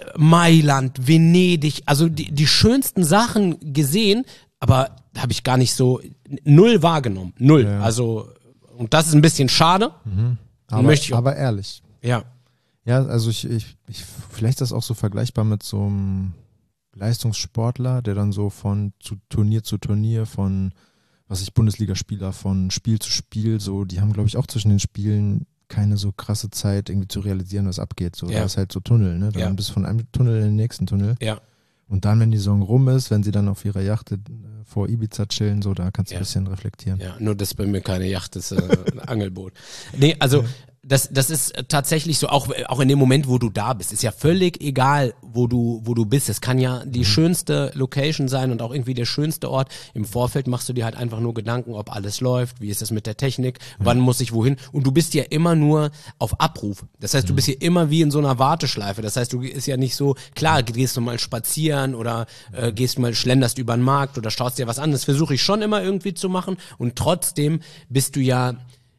Mailand, Venedig, also die, die schönsten Sachen gesehen, aber habe ich gar nicht so null wahrgenommen. Null. Ja. Also, und das ist ein bisschen schade. Mhm. Aber, möchte ich auch, aber ehrlich. Ja. Ja, also ich, ich, ich, vielleicht ist das auch so vergleichbar mit so einem Leistungssportler, der dann so von zu Turnier zu Turnier, von was ich Bundesligaspieler, von Spiel zu Spiel, so, die haben, glaube ich, auch zwischen den Spielen keine so krasse Zeit, irgendwie zu realisieren, was abgeht. So, ja. Da ist halt so Tunnel, ne? Dann ja. bist du von einem Tunnel in den nächsten Tunnel. Ja. Und dann, wenn die Saison rum ist, wenn sie dann auf ihrer Yacht vor Ibiza chillen, so, da kannst du ja. ein bisschen reflektieren. Ja, nur das ist bei mir keine Yacht, das ist äh, ein Angelboot. Nee, also das, das ist tatsächlich so, auch, auch in dem Moment, wo du da bist, ist ja völlig egal, wo du, wo du bist. Es kann ja die mhm. schönste Location sein und auch irgendwie der schönste Ort. Im Vorfeld machst du dir halt einfach nur Gedanken, ob alles läuft, wie ist das mit der Technik, mhm. wann muss ich wohin. Und du bist ja immer nur auf Abruf. Das heißt, du bist hier immer wie in so einer Warteschleife. Das heißt, du ist ja nicht so, klar, gehst du mal spazieren oder äh, gehst mal, schlenderst über den Markt oder schaust dir was an. Das versuche ich schon immer irgendwie zu machen. Und trotzdem bist du ja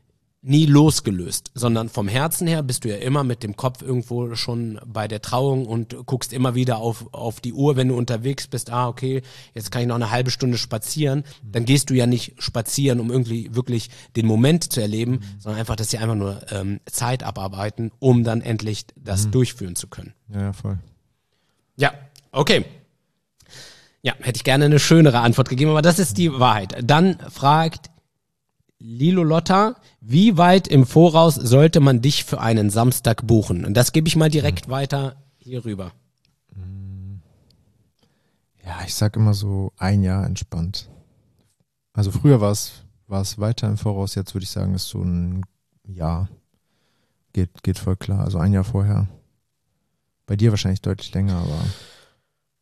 nie losgelöst, sondern vom Herzen her bist du ja immer mit dem Kopf irgendwo schon bei der Trauung und guckst immer wieder auf auf die Uhr, wenn du unterwegs bist, ah, okay, jetzt kann ich noch eine halbe Stunde spazieren, dann gehst du ja nicht spazieren, um irgendwie wirklich den Moment zu erleben, mhm. sondern einfach, dass sie einfach nur ähm, Zeit abarbeiten, um dann endlich das mhm. durchführen zu können. Ja, ja, voll. Ja, okay. Ja, hätte ich gerne eine schönere Antwort gegeben, aber das ist die Wahrheit. Dann fragt Lilo Lotta, wie weit im Voraus sollte man dich für einen Samstag buchen? Und das gebe ich mal direkt mhm. weiter hier rüber. Ja, ich sag immer so ein Jahr entspannt. Also früher war es war es weiter im Voraus, jetzt würde ich sagen, ist so ein Jahr. Geht, geht voll klar. Also ein Jahr vorher. Bei dir wahrscheinlich deutlich länger, aber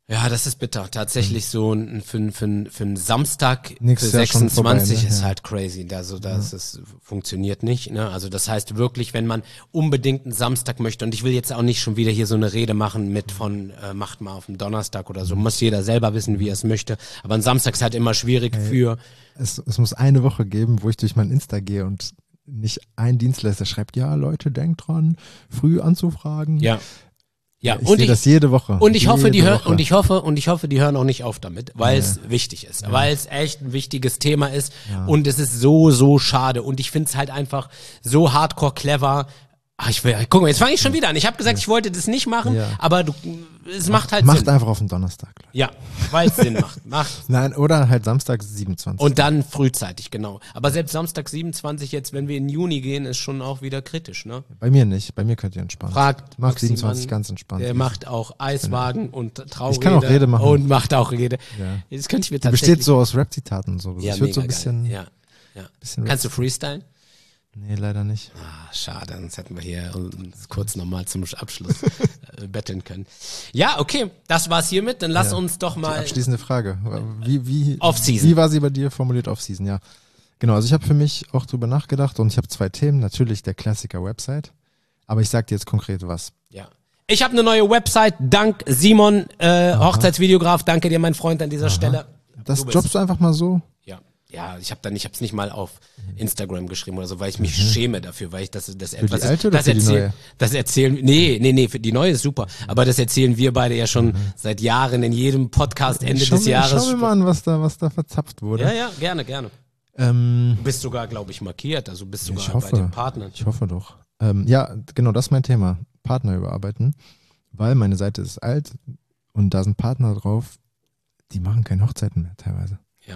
Ja, das ist bitter. Tatsächlich so ein, für, für, für einen Samstag Nächstes für Jahr schon sechsundzwanzig vorbei, ne? ist Ja. halt crazy. Also das ist, funktioniert nicht. Ne? Also das heißt wirklich, wenn man unbedingt einen Samstag möchte, und ich will jetzt auch nicht schon wieder hier so eine Rede machen mit von äh, macht mal auf dem Donnerstag oder so, muss jeder selber wissen, wie er es möchte. Aber ein Samstag ist halt immer schwierig Hey. für... Es, es muss eine Woche geben, wo ich durch mein Insta gehe und nicht ein Dienstleister schreibt, ja Leute, denkt dran, früh anzufragen. Ja. Ja, Ich und sehe ich, das jede Woche. und ich hoffe, jede die hören, Woche. und ich hoffe, und ich hoffe, die hören auch nicht auf damit, weil Ja. es wichtig ist, weil es echt ein wichtiges Thema ist Ja. und es ist so, so schade und ich finde es halt einfach so hardcore clever. Ach, ich will, guck mal, jetzt fange ich schon wieder an. Ich habe gesagt, ich wollte das nicht machen, Ja. aber du, es macht halt Macht Sinn. einfach auf den Donnerstag. Leute. Ja, weil es Sinn macht. Macht. Nein, oder halt Samstag siebenundzwanzig. Und dann frühzeitig, genau. Aber selbst Samstag siebenundzwanzig jetzt, wenn wir in Juni gehen, ist schon auch wieder kritisch, ne? Bei mir nicht, bei mir könnt ihr entspannen. Fragt Macht Maxi siebenundzwanzig Mann, ganz entspannt. Der macht auch Eiswagen und Traurede. Ich kann auch Rede machen. Und macht auch Rede. Ja. Das könnte ich mir Die tatsächlich... besteht so aus Rap-Zitaten und so. Ja, ich würde so ein mega bisschen, geil. Ja, ja. bisschen Kannst du freestylen? Nee, leider nicht. Ah, schade, sonst hätten wir hier uns kurz nochmal zum Abschluss äh, betteln können. Ja, okay, das war's hiermit. Dann lass Ja. uns doch Die mal... abschließende Frage. Wie, wie, Off-Season. Wie war sie bei dir formuliert Off-Season? Ja. Genau, also ich habe für mich auch drüber nachgedacht und ich habe zwei Themen. Natürlich der Klassiker Website. Aber ich sag dir jetzt konkret was. Ja. Ich habe eine neue Website, dank Simon, äh, Hochzeitsvideograf. Danke dir, mein Freund, an dieser Stelle. Das Du bist- droppst du einfach mal so? Ja, ja, ich habe dann, ich habe es nicht mal auf Instagram geschrieben oder so, weil ich mich schäme dafür, weil ich das, das Mhm. die etwas, alte oder das für die erzählen, neue? das erzählen, nee, nee, nee, für die neue ist super, aber das erzählen wir beide ja schon seit Jahren in jedem Podcast Ende Mhm. schau des mir, Jahres. Schau mir mal an, was da, was da verzapft wurde. Ja, ja, gerne, gerne. Ähm, Du bist sogar, glaube ich, markiert, also bist sogar ich hoffe, bei den Partnern. Ich hoffe doch. Ähm, ja, genau, das ist mein Thema. Partner überarbeiten. Weil meine Seite ist alt und da sind Partner drauf, die machen keine Hochzeiten mehr teilweise. Ja,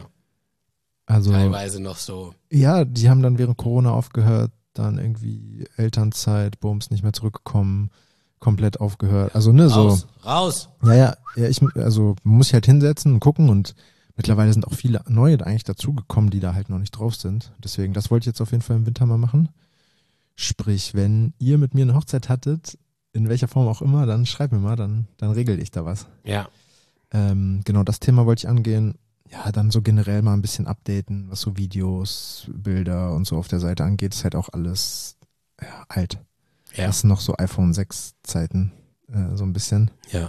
Also, teilweise noch so. ja, die haben dann während Corona aufgehört, dann irgendwie Elternzeit, Bums, nicht mehr zurückgekommen, komplett aufgehört. Also, ne, so. Raus, raus. Ja, ja, ja, ich, also muss ich halt hinsetzen und gucken und mittlerweile sind auch viele neue eigentlich dazugekommen, die da halt noch nicht drauf sind. Deswegen, das wollte ich jetzt auf jeden Fall im Winter mal machen. Sprich, wenn ihr mit mir eine Hochzeit hattet, in welcher Form auch immer, dann schreibt mir mal, dann, dann regel ich da was. Ja, Ähm, genau, das Thema wollte ich angehen. Ja, dann so generell mal ein bisschen updaten, was so Videos, Bilder und so auf der Seite angeht. Ist halt auch alles ja, alt. ja, Das sind noch so iPhone sechs Zeiten, äh, so ein bisschen. ja.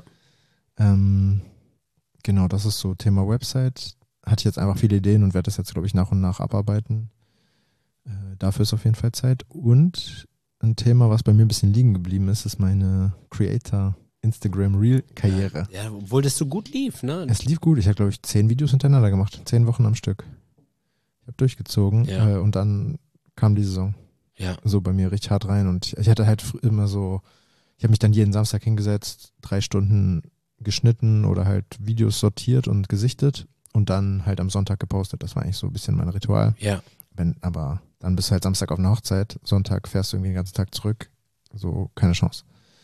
Ähm, genau, das ist so Thema Website. Hatte ich jetzt einfach viele Ideen und werde das jetzt, glaube ich, nach und nach abarbeiten. Äh, dafür ist auf jeden Fall Zeit. Und ein Thema, was bei mir ein bisschen liegen geblieben ist, ist meine Creator Instagram Reel Karriere. Ja, obwohl das so gut lief, ne? Es lief gut. Ich habe, glaube ich, zehn Videos hintereinander gemacht. Zehn Wochen am Stück. Ich habe durchgezogen Ja. äh, und dann kam die Saison Ja, so bei mir richtig hart rein. Und ich, ich hatte halt fr- immer so, ich habe mich dann jeden Samstag hingesetzt, drei Stunden geschnitten oder halt Videos sortiert und gesichtet und dann halt am Sonntag gepostet. Das war eigentlich so ein bisschen mein Ritual. ja, Wenn, aber dann bist du halt Samstag auf einer Hochzeit, Sonntag fährst du irgendwie den ganzen Tag zurück. So, keine Chance.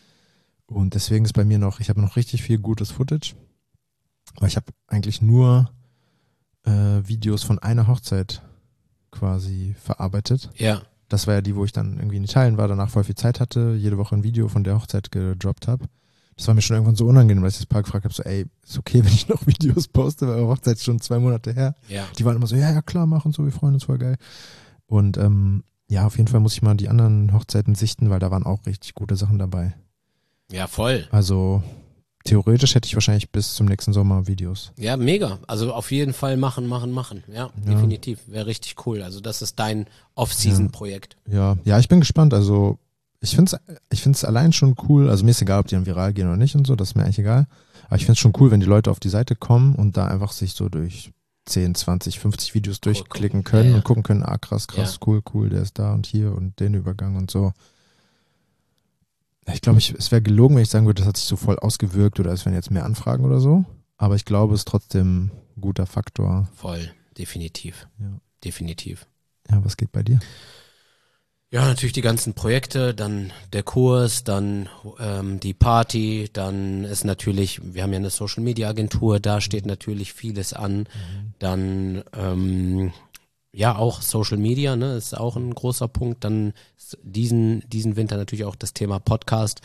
Und deswegen ist bei mir noch, ich habe noch richtig viel gutes Footage, weil ich habe eigentlich nur äh, Videos von einer Hochzeit quasi verarbeitet. ja, Das war ja die, wo ich dann irgendwie in Italien war, danach voll viel Zeit hatte, jede Woche ein Video von der Hochzeit gedroppt habe. Das war mir schon irgendwann so unangenehm, dass ich das Paar gefragt habe, so ey, ist okay, wenn ich noch Videos poste, weil eure Hochzeit ist schon zwei Monate her. ja. Die waren immer so, ja, ja, klar, machen so, wir freuen uns, voll geil. Und ähm, ja, auf jeden Fall muss ich mal die anderen Hochzeiten sichten, weil da waren auch richtig gute Sachen dabei. Ja, voll. Also theoretisch hätte ich wahrscheinlich bis zum nächsten Sommer Videos. Ja, mega. Also auf jeden Fall machen, machen, machen. Ja, Ja. definitiv. Wäre richtig cool. Also das ist dein Off-Season-Projekt. Ja, ja, ich bin gespannt. Also ich finde es ich find's allein schon cool. Also mir ist egal, ob die dann viral gehen oder nicht und so, das ist mir eigentlich egal. Aber ich finde es schon cool, wenn die Leute auf die Seite kommen und da einfach sich so durch zehn, zwanzig, fünfzig Videos durchklicken können Ja, ja. und gucken können, ah krass, krass, Ja. cool, cool, der ist da und hier und den Übergang und so. Ich glaube, ich, es wäre gelogen, wenn ich sagen würde, das hat sich so voll ausgewirkt oder es wären jetzt mehr Anfragen oder so. Aber ich glaube, es ist trotzdem ein guter Faktor. Voll. Definitiv. Ja. Definitiv. Ja, was geht bei dir? Ja, natürlich die ganzen Projekte, dann der Kurs, dann ähm, die Party, dann ist natürlich, wir haben ja eine Social Media Agentur, da steht natürlich vieles an. Dann ähm, ja auch Social Media, ne, ist auch ein großer Punkt. Dann diesen diesen Winter natürlich auch das Thema Podcast.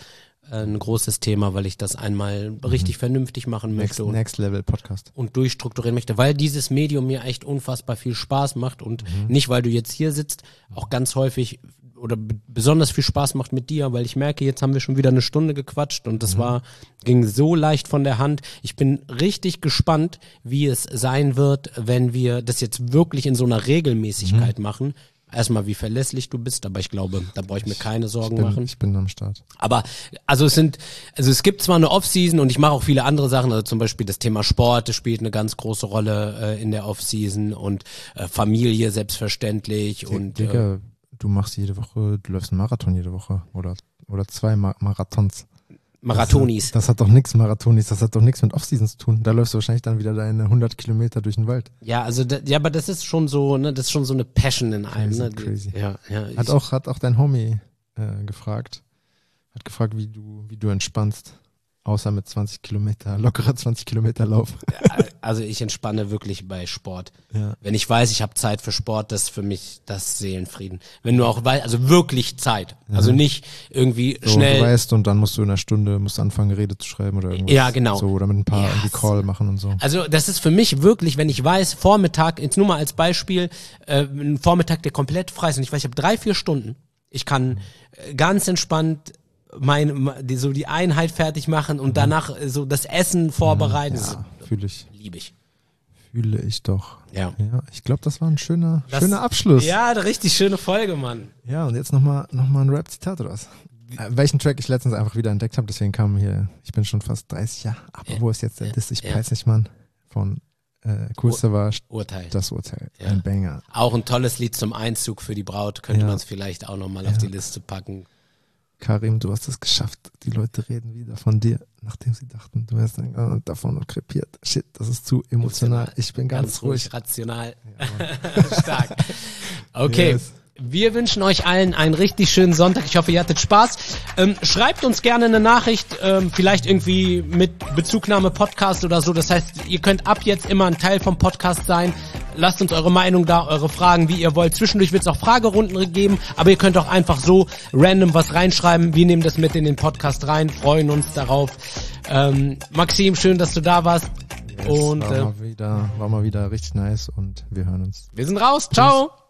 ein großes Thema, weil ich das einmal richtig mhm. vernünftig machen möchte. Next, und, Next Level Podcast. Und durchstrukturieren möchte, weil dieses Medium mir echt unfassbar viel Spaß macht und mhm. nicht, weil du jetzt hier sitzt, auch ganz häufig oder b- besonders viel Spaß macht mit dir, weil ich merke, jetzt haben wir schon wieder eine Stunde gequatscht und das mhm. war, ging so leicht von der Hand. Ich bin richtig gespannt, wie es sein wird, wenn wir das jetzt wirklich in so einer Regelmäßigkeit mhm. machen. Erstmal, wie verlässlich du bist, aber ich glaube, da brauche ich mir keine Sorgen ich bin, machen. Ich bin am Start. Aber, also es sind, also es gibt zwar eine Off-Season und ich mache auch viele andere Sachen, also zum Beispiel das Thema Sport, das spielt eine ganz große Rolle äh, in der Off-Season und äh, Familie selbstverständlich. D- und Digga, äh, du machst jede Woche, du läufst einen Marathon jede Woche oder oder zwei Ma- Marathons. Marathonis. Das, das hat doch nichts Marathonis, das hat doch nichts mit Off-Season zu tun. Da läufst du wahrscheinlich dann wieder deine hundert Kilometer durch den Wald. Ja, also da, ja, aber das ist schon so, ne, das ist schon so eine Passion in einem, Crazy, ne? crazy. Ja, ja. Hat ich, auch hat auch dein Homie äh, gefragt, hat gefragt, wie du wie du entspannst, außer mit zwanzig Kilometer, lockerer zwanzig Kilometer Lauf. Also ich entspanne wirklich bei Sport. Ja. Wenn ich weiß, ich habe Zeit für Sport, das ist für mich das Seelenfrieden. Wenn du auch weißt, also wirklich Zeit. Ja. Also nicht irgendwie So, schnell. du weißt und dann musst du in einer Stunde musst anfangen, Rede zu schreiben oder irgendwas. Ja, genau. So, oder mit ein paar Ja, irgendwie Call machen und so. Also das ist für mich wirklich, wenn ich weiß, Vormittag, jetzt nur mal als Beispiel, äh, ein Vormittag, der komplett frei ist und ich weiß, ich habe drei, vier Stunden. Ich kann äh, ganz entspannt mein, die, so die Einheit fertig machen und mhm. danach äh, so das Essen vorbereiten. Ja, fühle ich. Liebe ich. Fühle ich doch. Ja. Ja, ich glaube, das war ein schöner, Das- schöner Abschluss. Ja, eine richtig schöne Folge, Mann. Ja, und jetzt nochmal noch mal ein Rap-Zitat raus. Äh, welchen Track ich letztens einfach wieder entdeckt habe, deswegen kam hier, ich bin schon fast dreißig Jahre, aber Ja. wo ist jetzt der Ja. Diss? Ich Ja. weiß nicht, Mann. Von äh, Kool Savas, Urteil. Das Urteil. Ja. Ein Banger. Auch ein tolles Lied zum Einzug für die Braut. Könnte Ja. man es vielleicht auch nochmal Ja. auf die Liste packen. Karim, du hast es geschafft. Die Leute reden wieder von dir, nachdem sie dachten, du wärst ein, äh, davon und krepiert. Shit, das ist zu emotional. Ich bin ganz, Ganz ruhig. ruhig, rational. Ja, Stark. Okay. Yes. Wir wünschen euch allen einen richtig schönen Sonntag. Ich hoffe, ihr hattet Spaß. Ähm, schreibt uns gerne eine Nachricht, ähm, vielleicht irgendwie mit Bezugnahme Podcast oder so. Das heißt, ihr könnt ab jetzt immer ein Teil vom Podcast sein. Lasst uns eure Meinung da, eure Fragen, wie ihr wollt. Zwischendurch wird es auch Fragerunden geben, aber ihr könnt auch einfach so random was reinschreiben. Wir nehmen das mit in den Podcast rein, freuen uns darauf. Ähm, Maxim, schön, dass du da warst. Yes, Und war, äh, mal wieder, war mal wieder richtig nice und wir hören uns. wir sind raus. Ciao.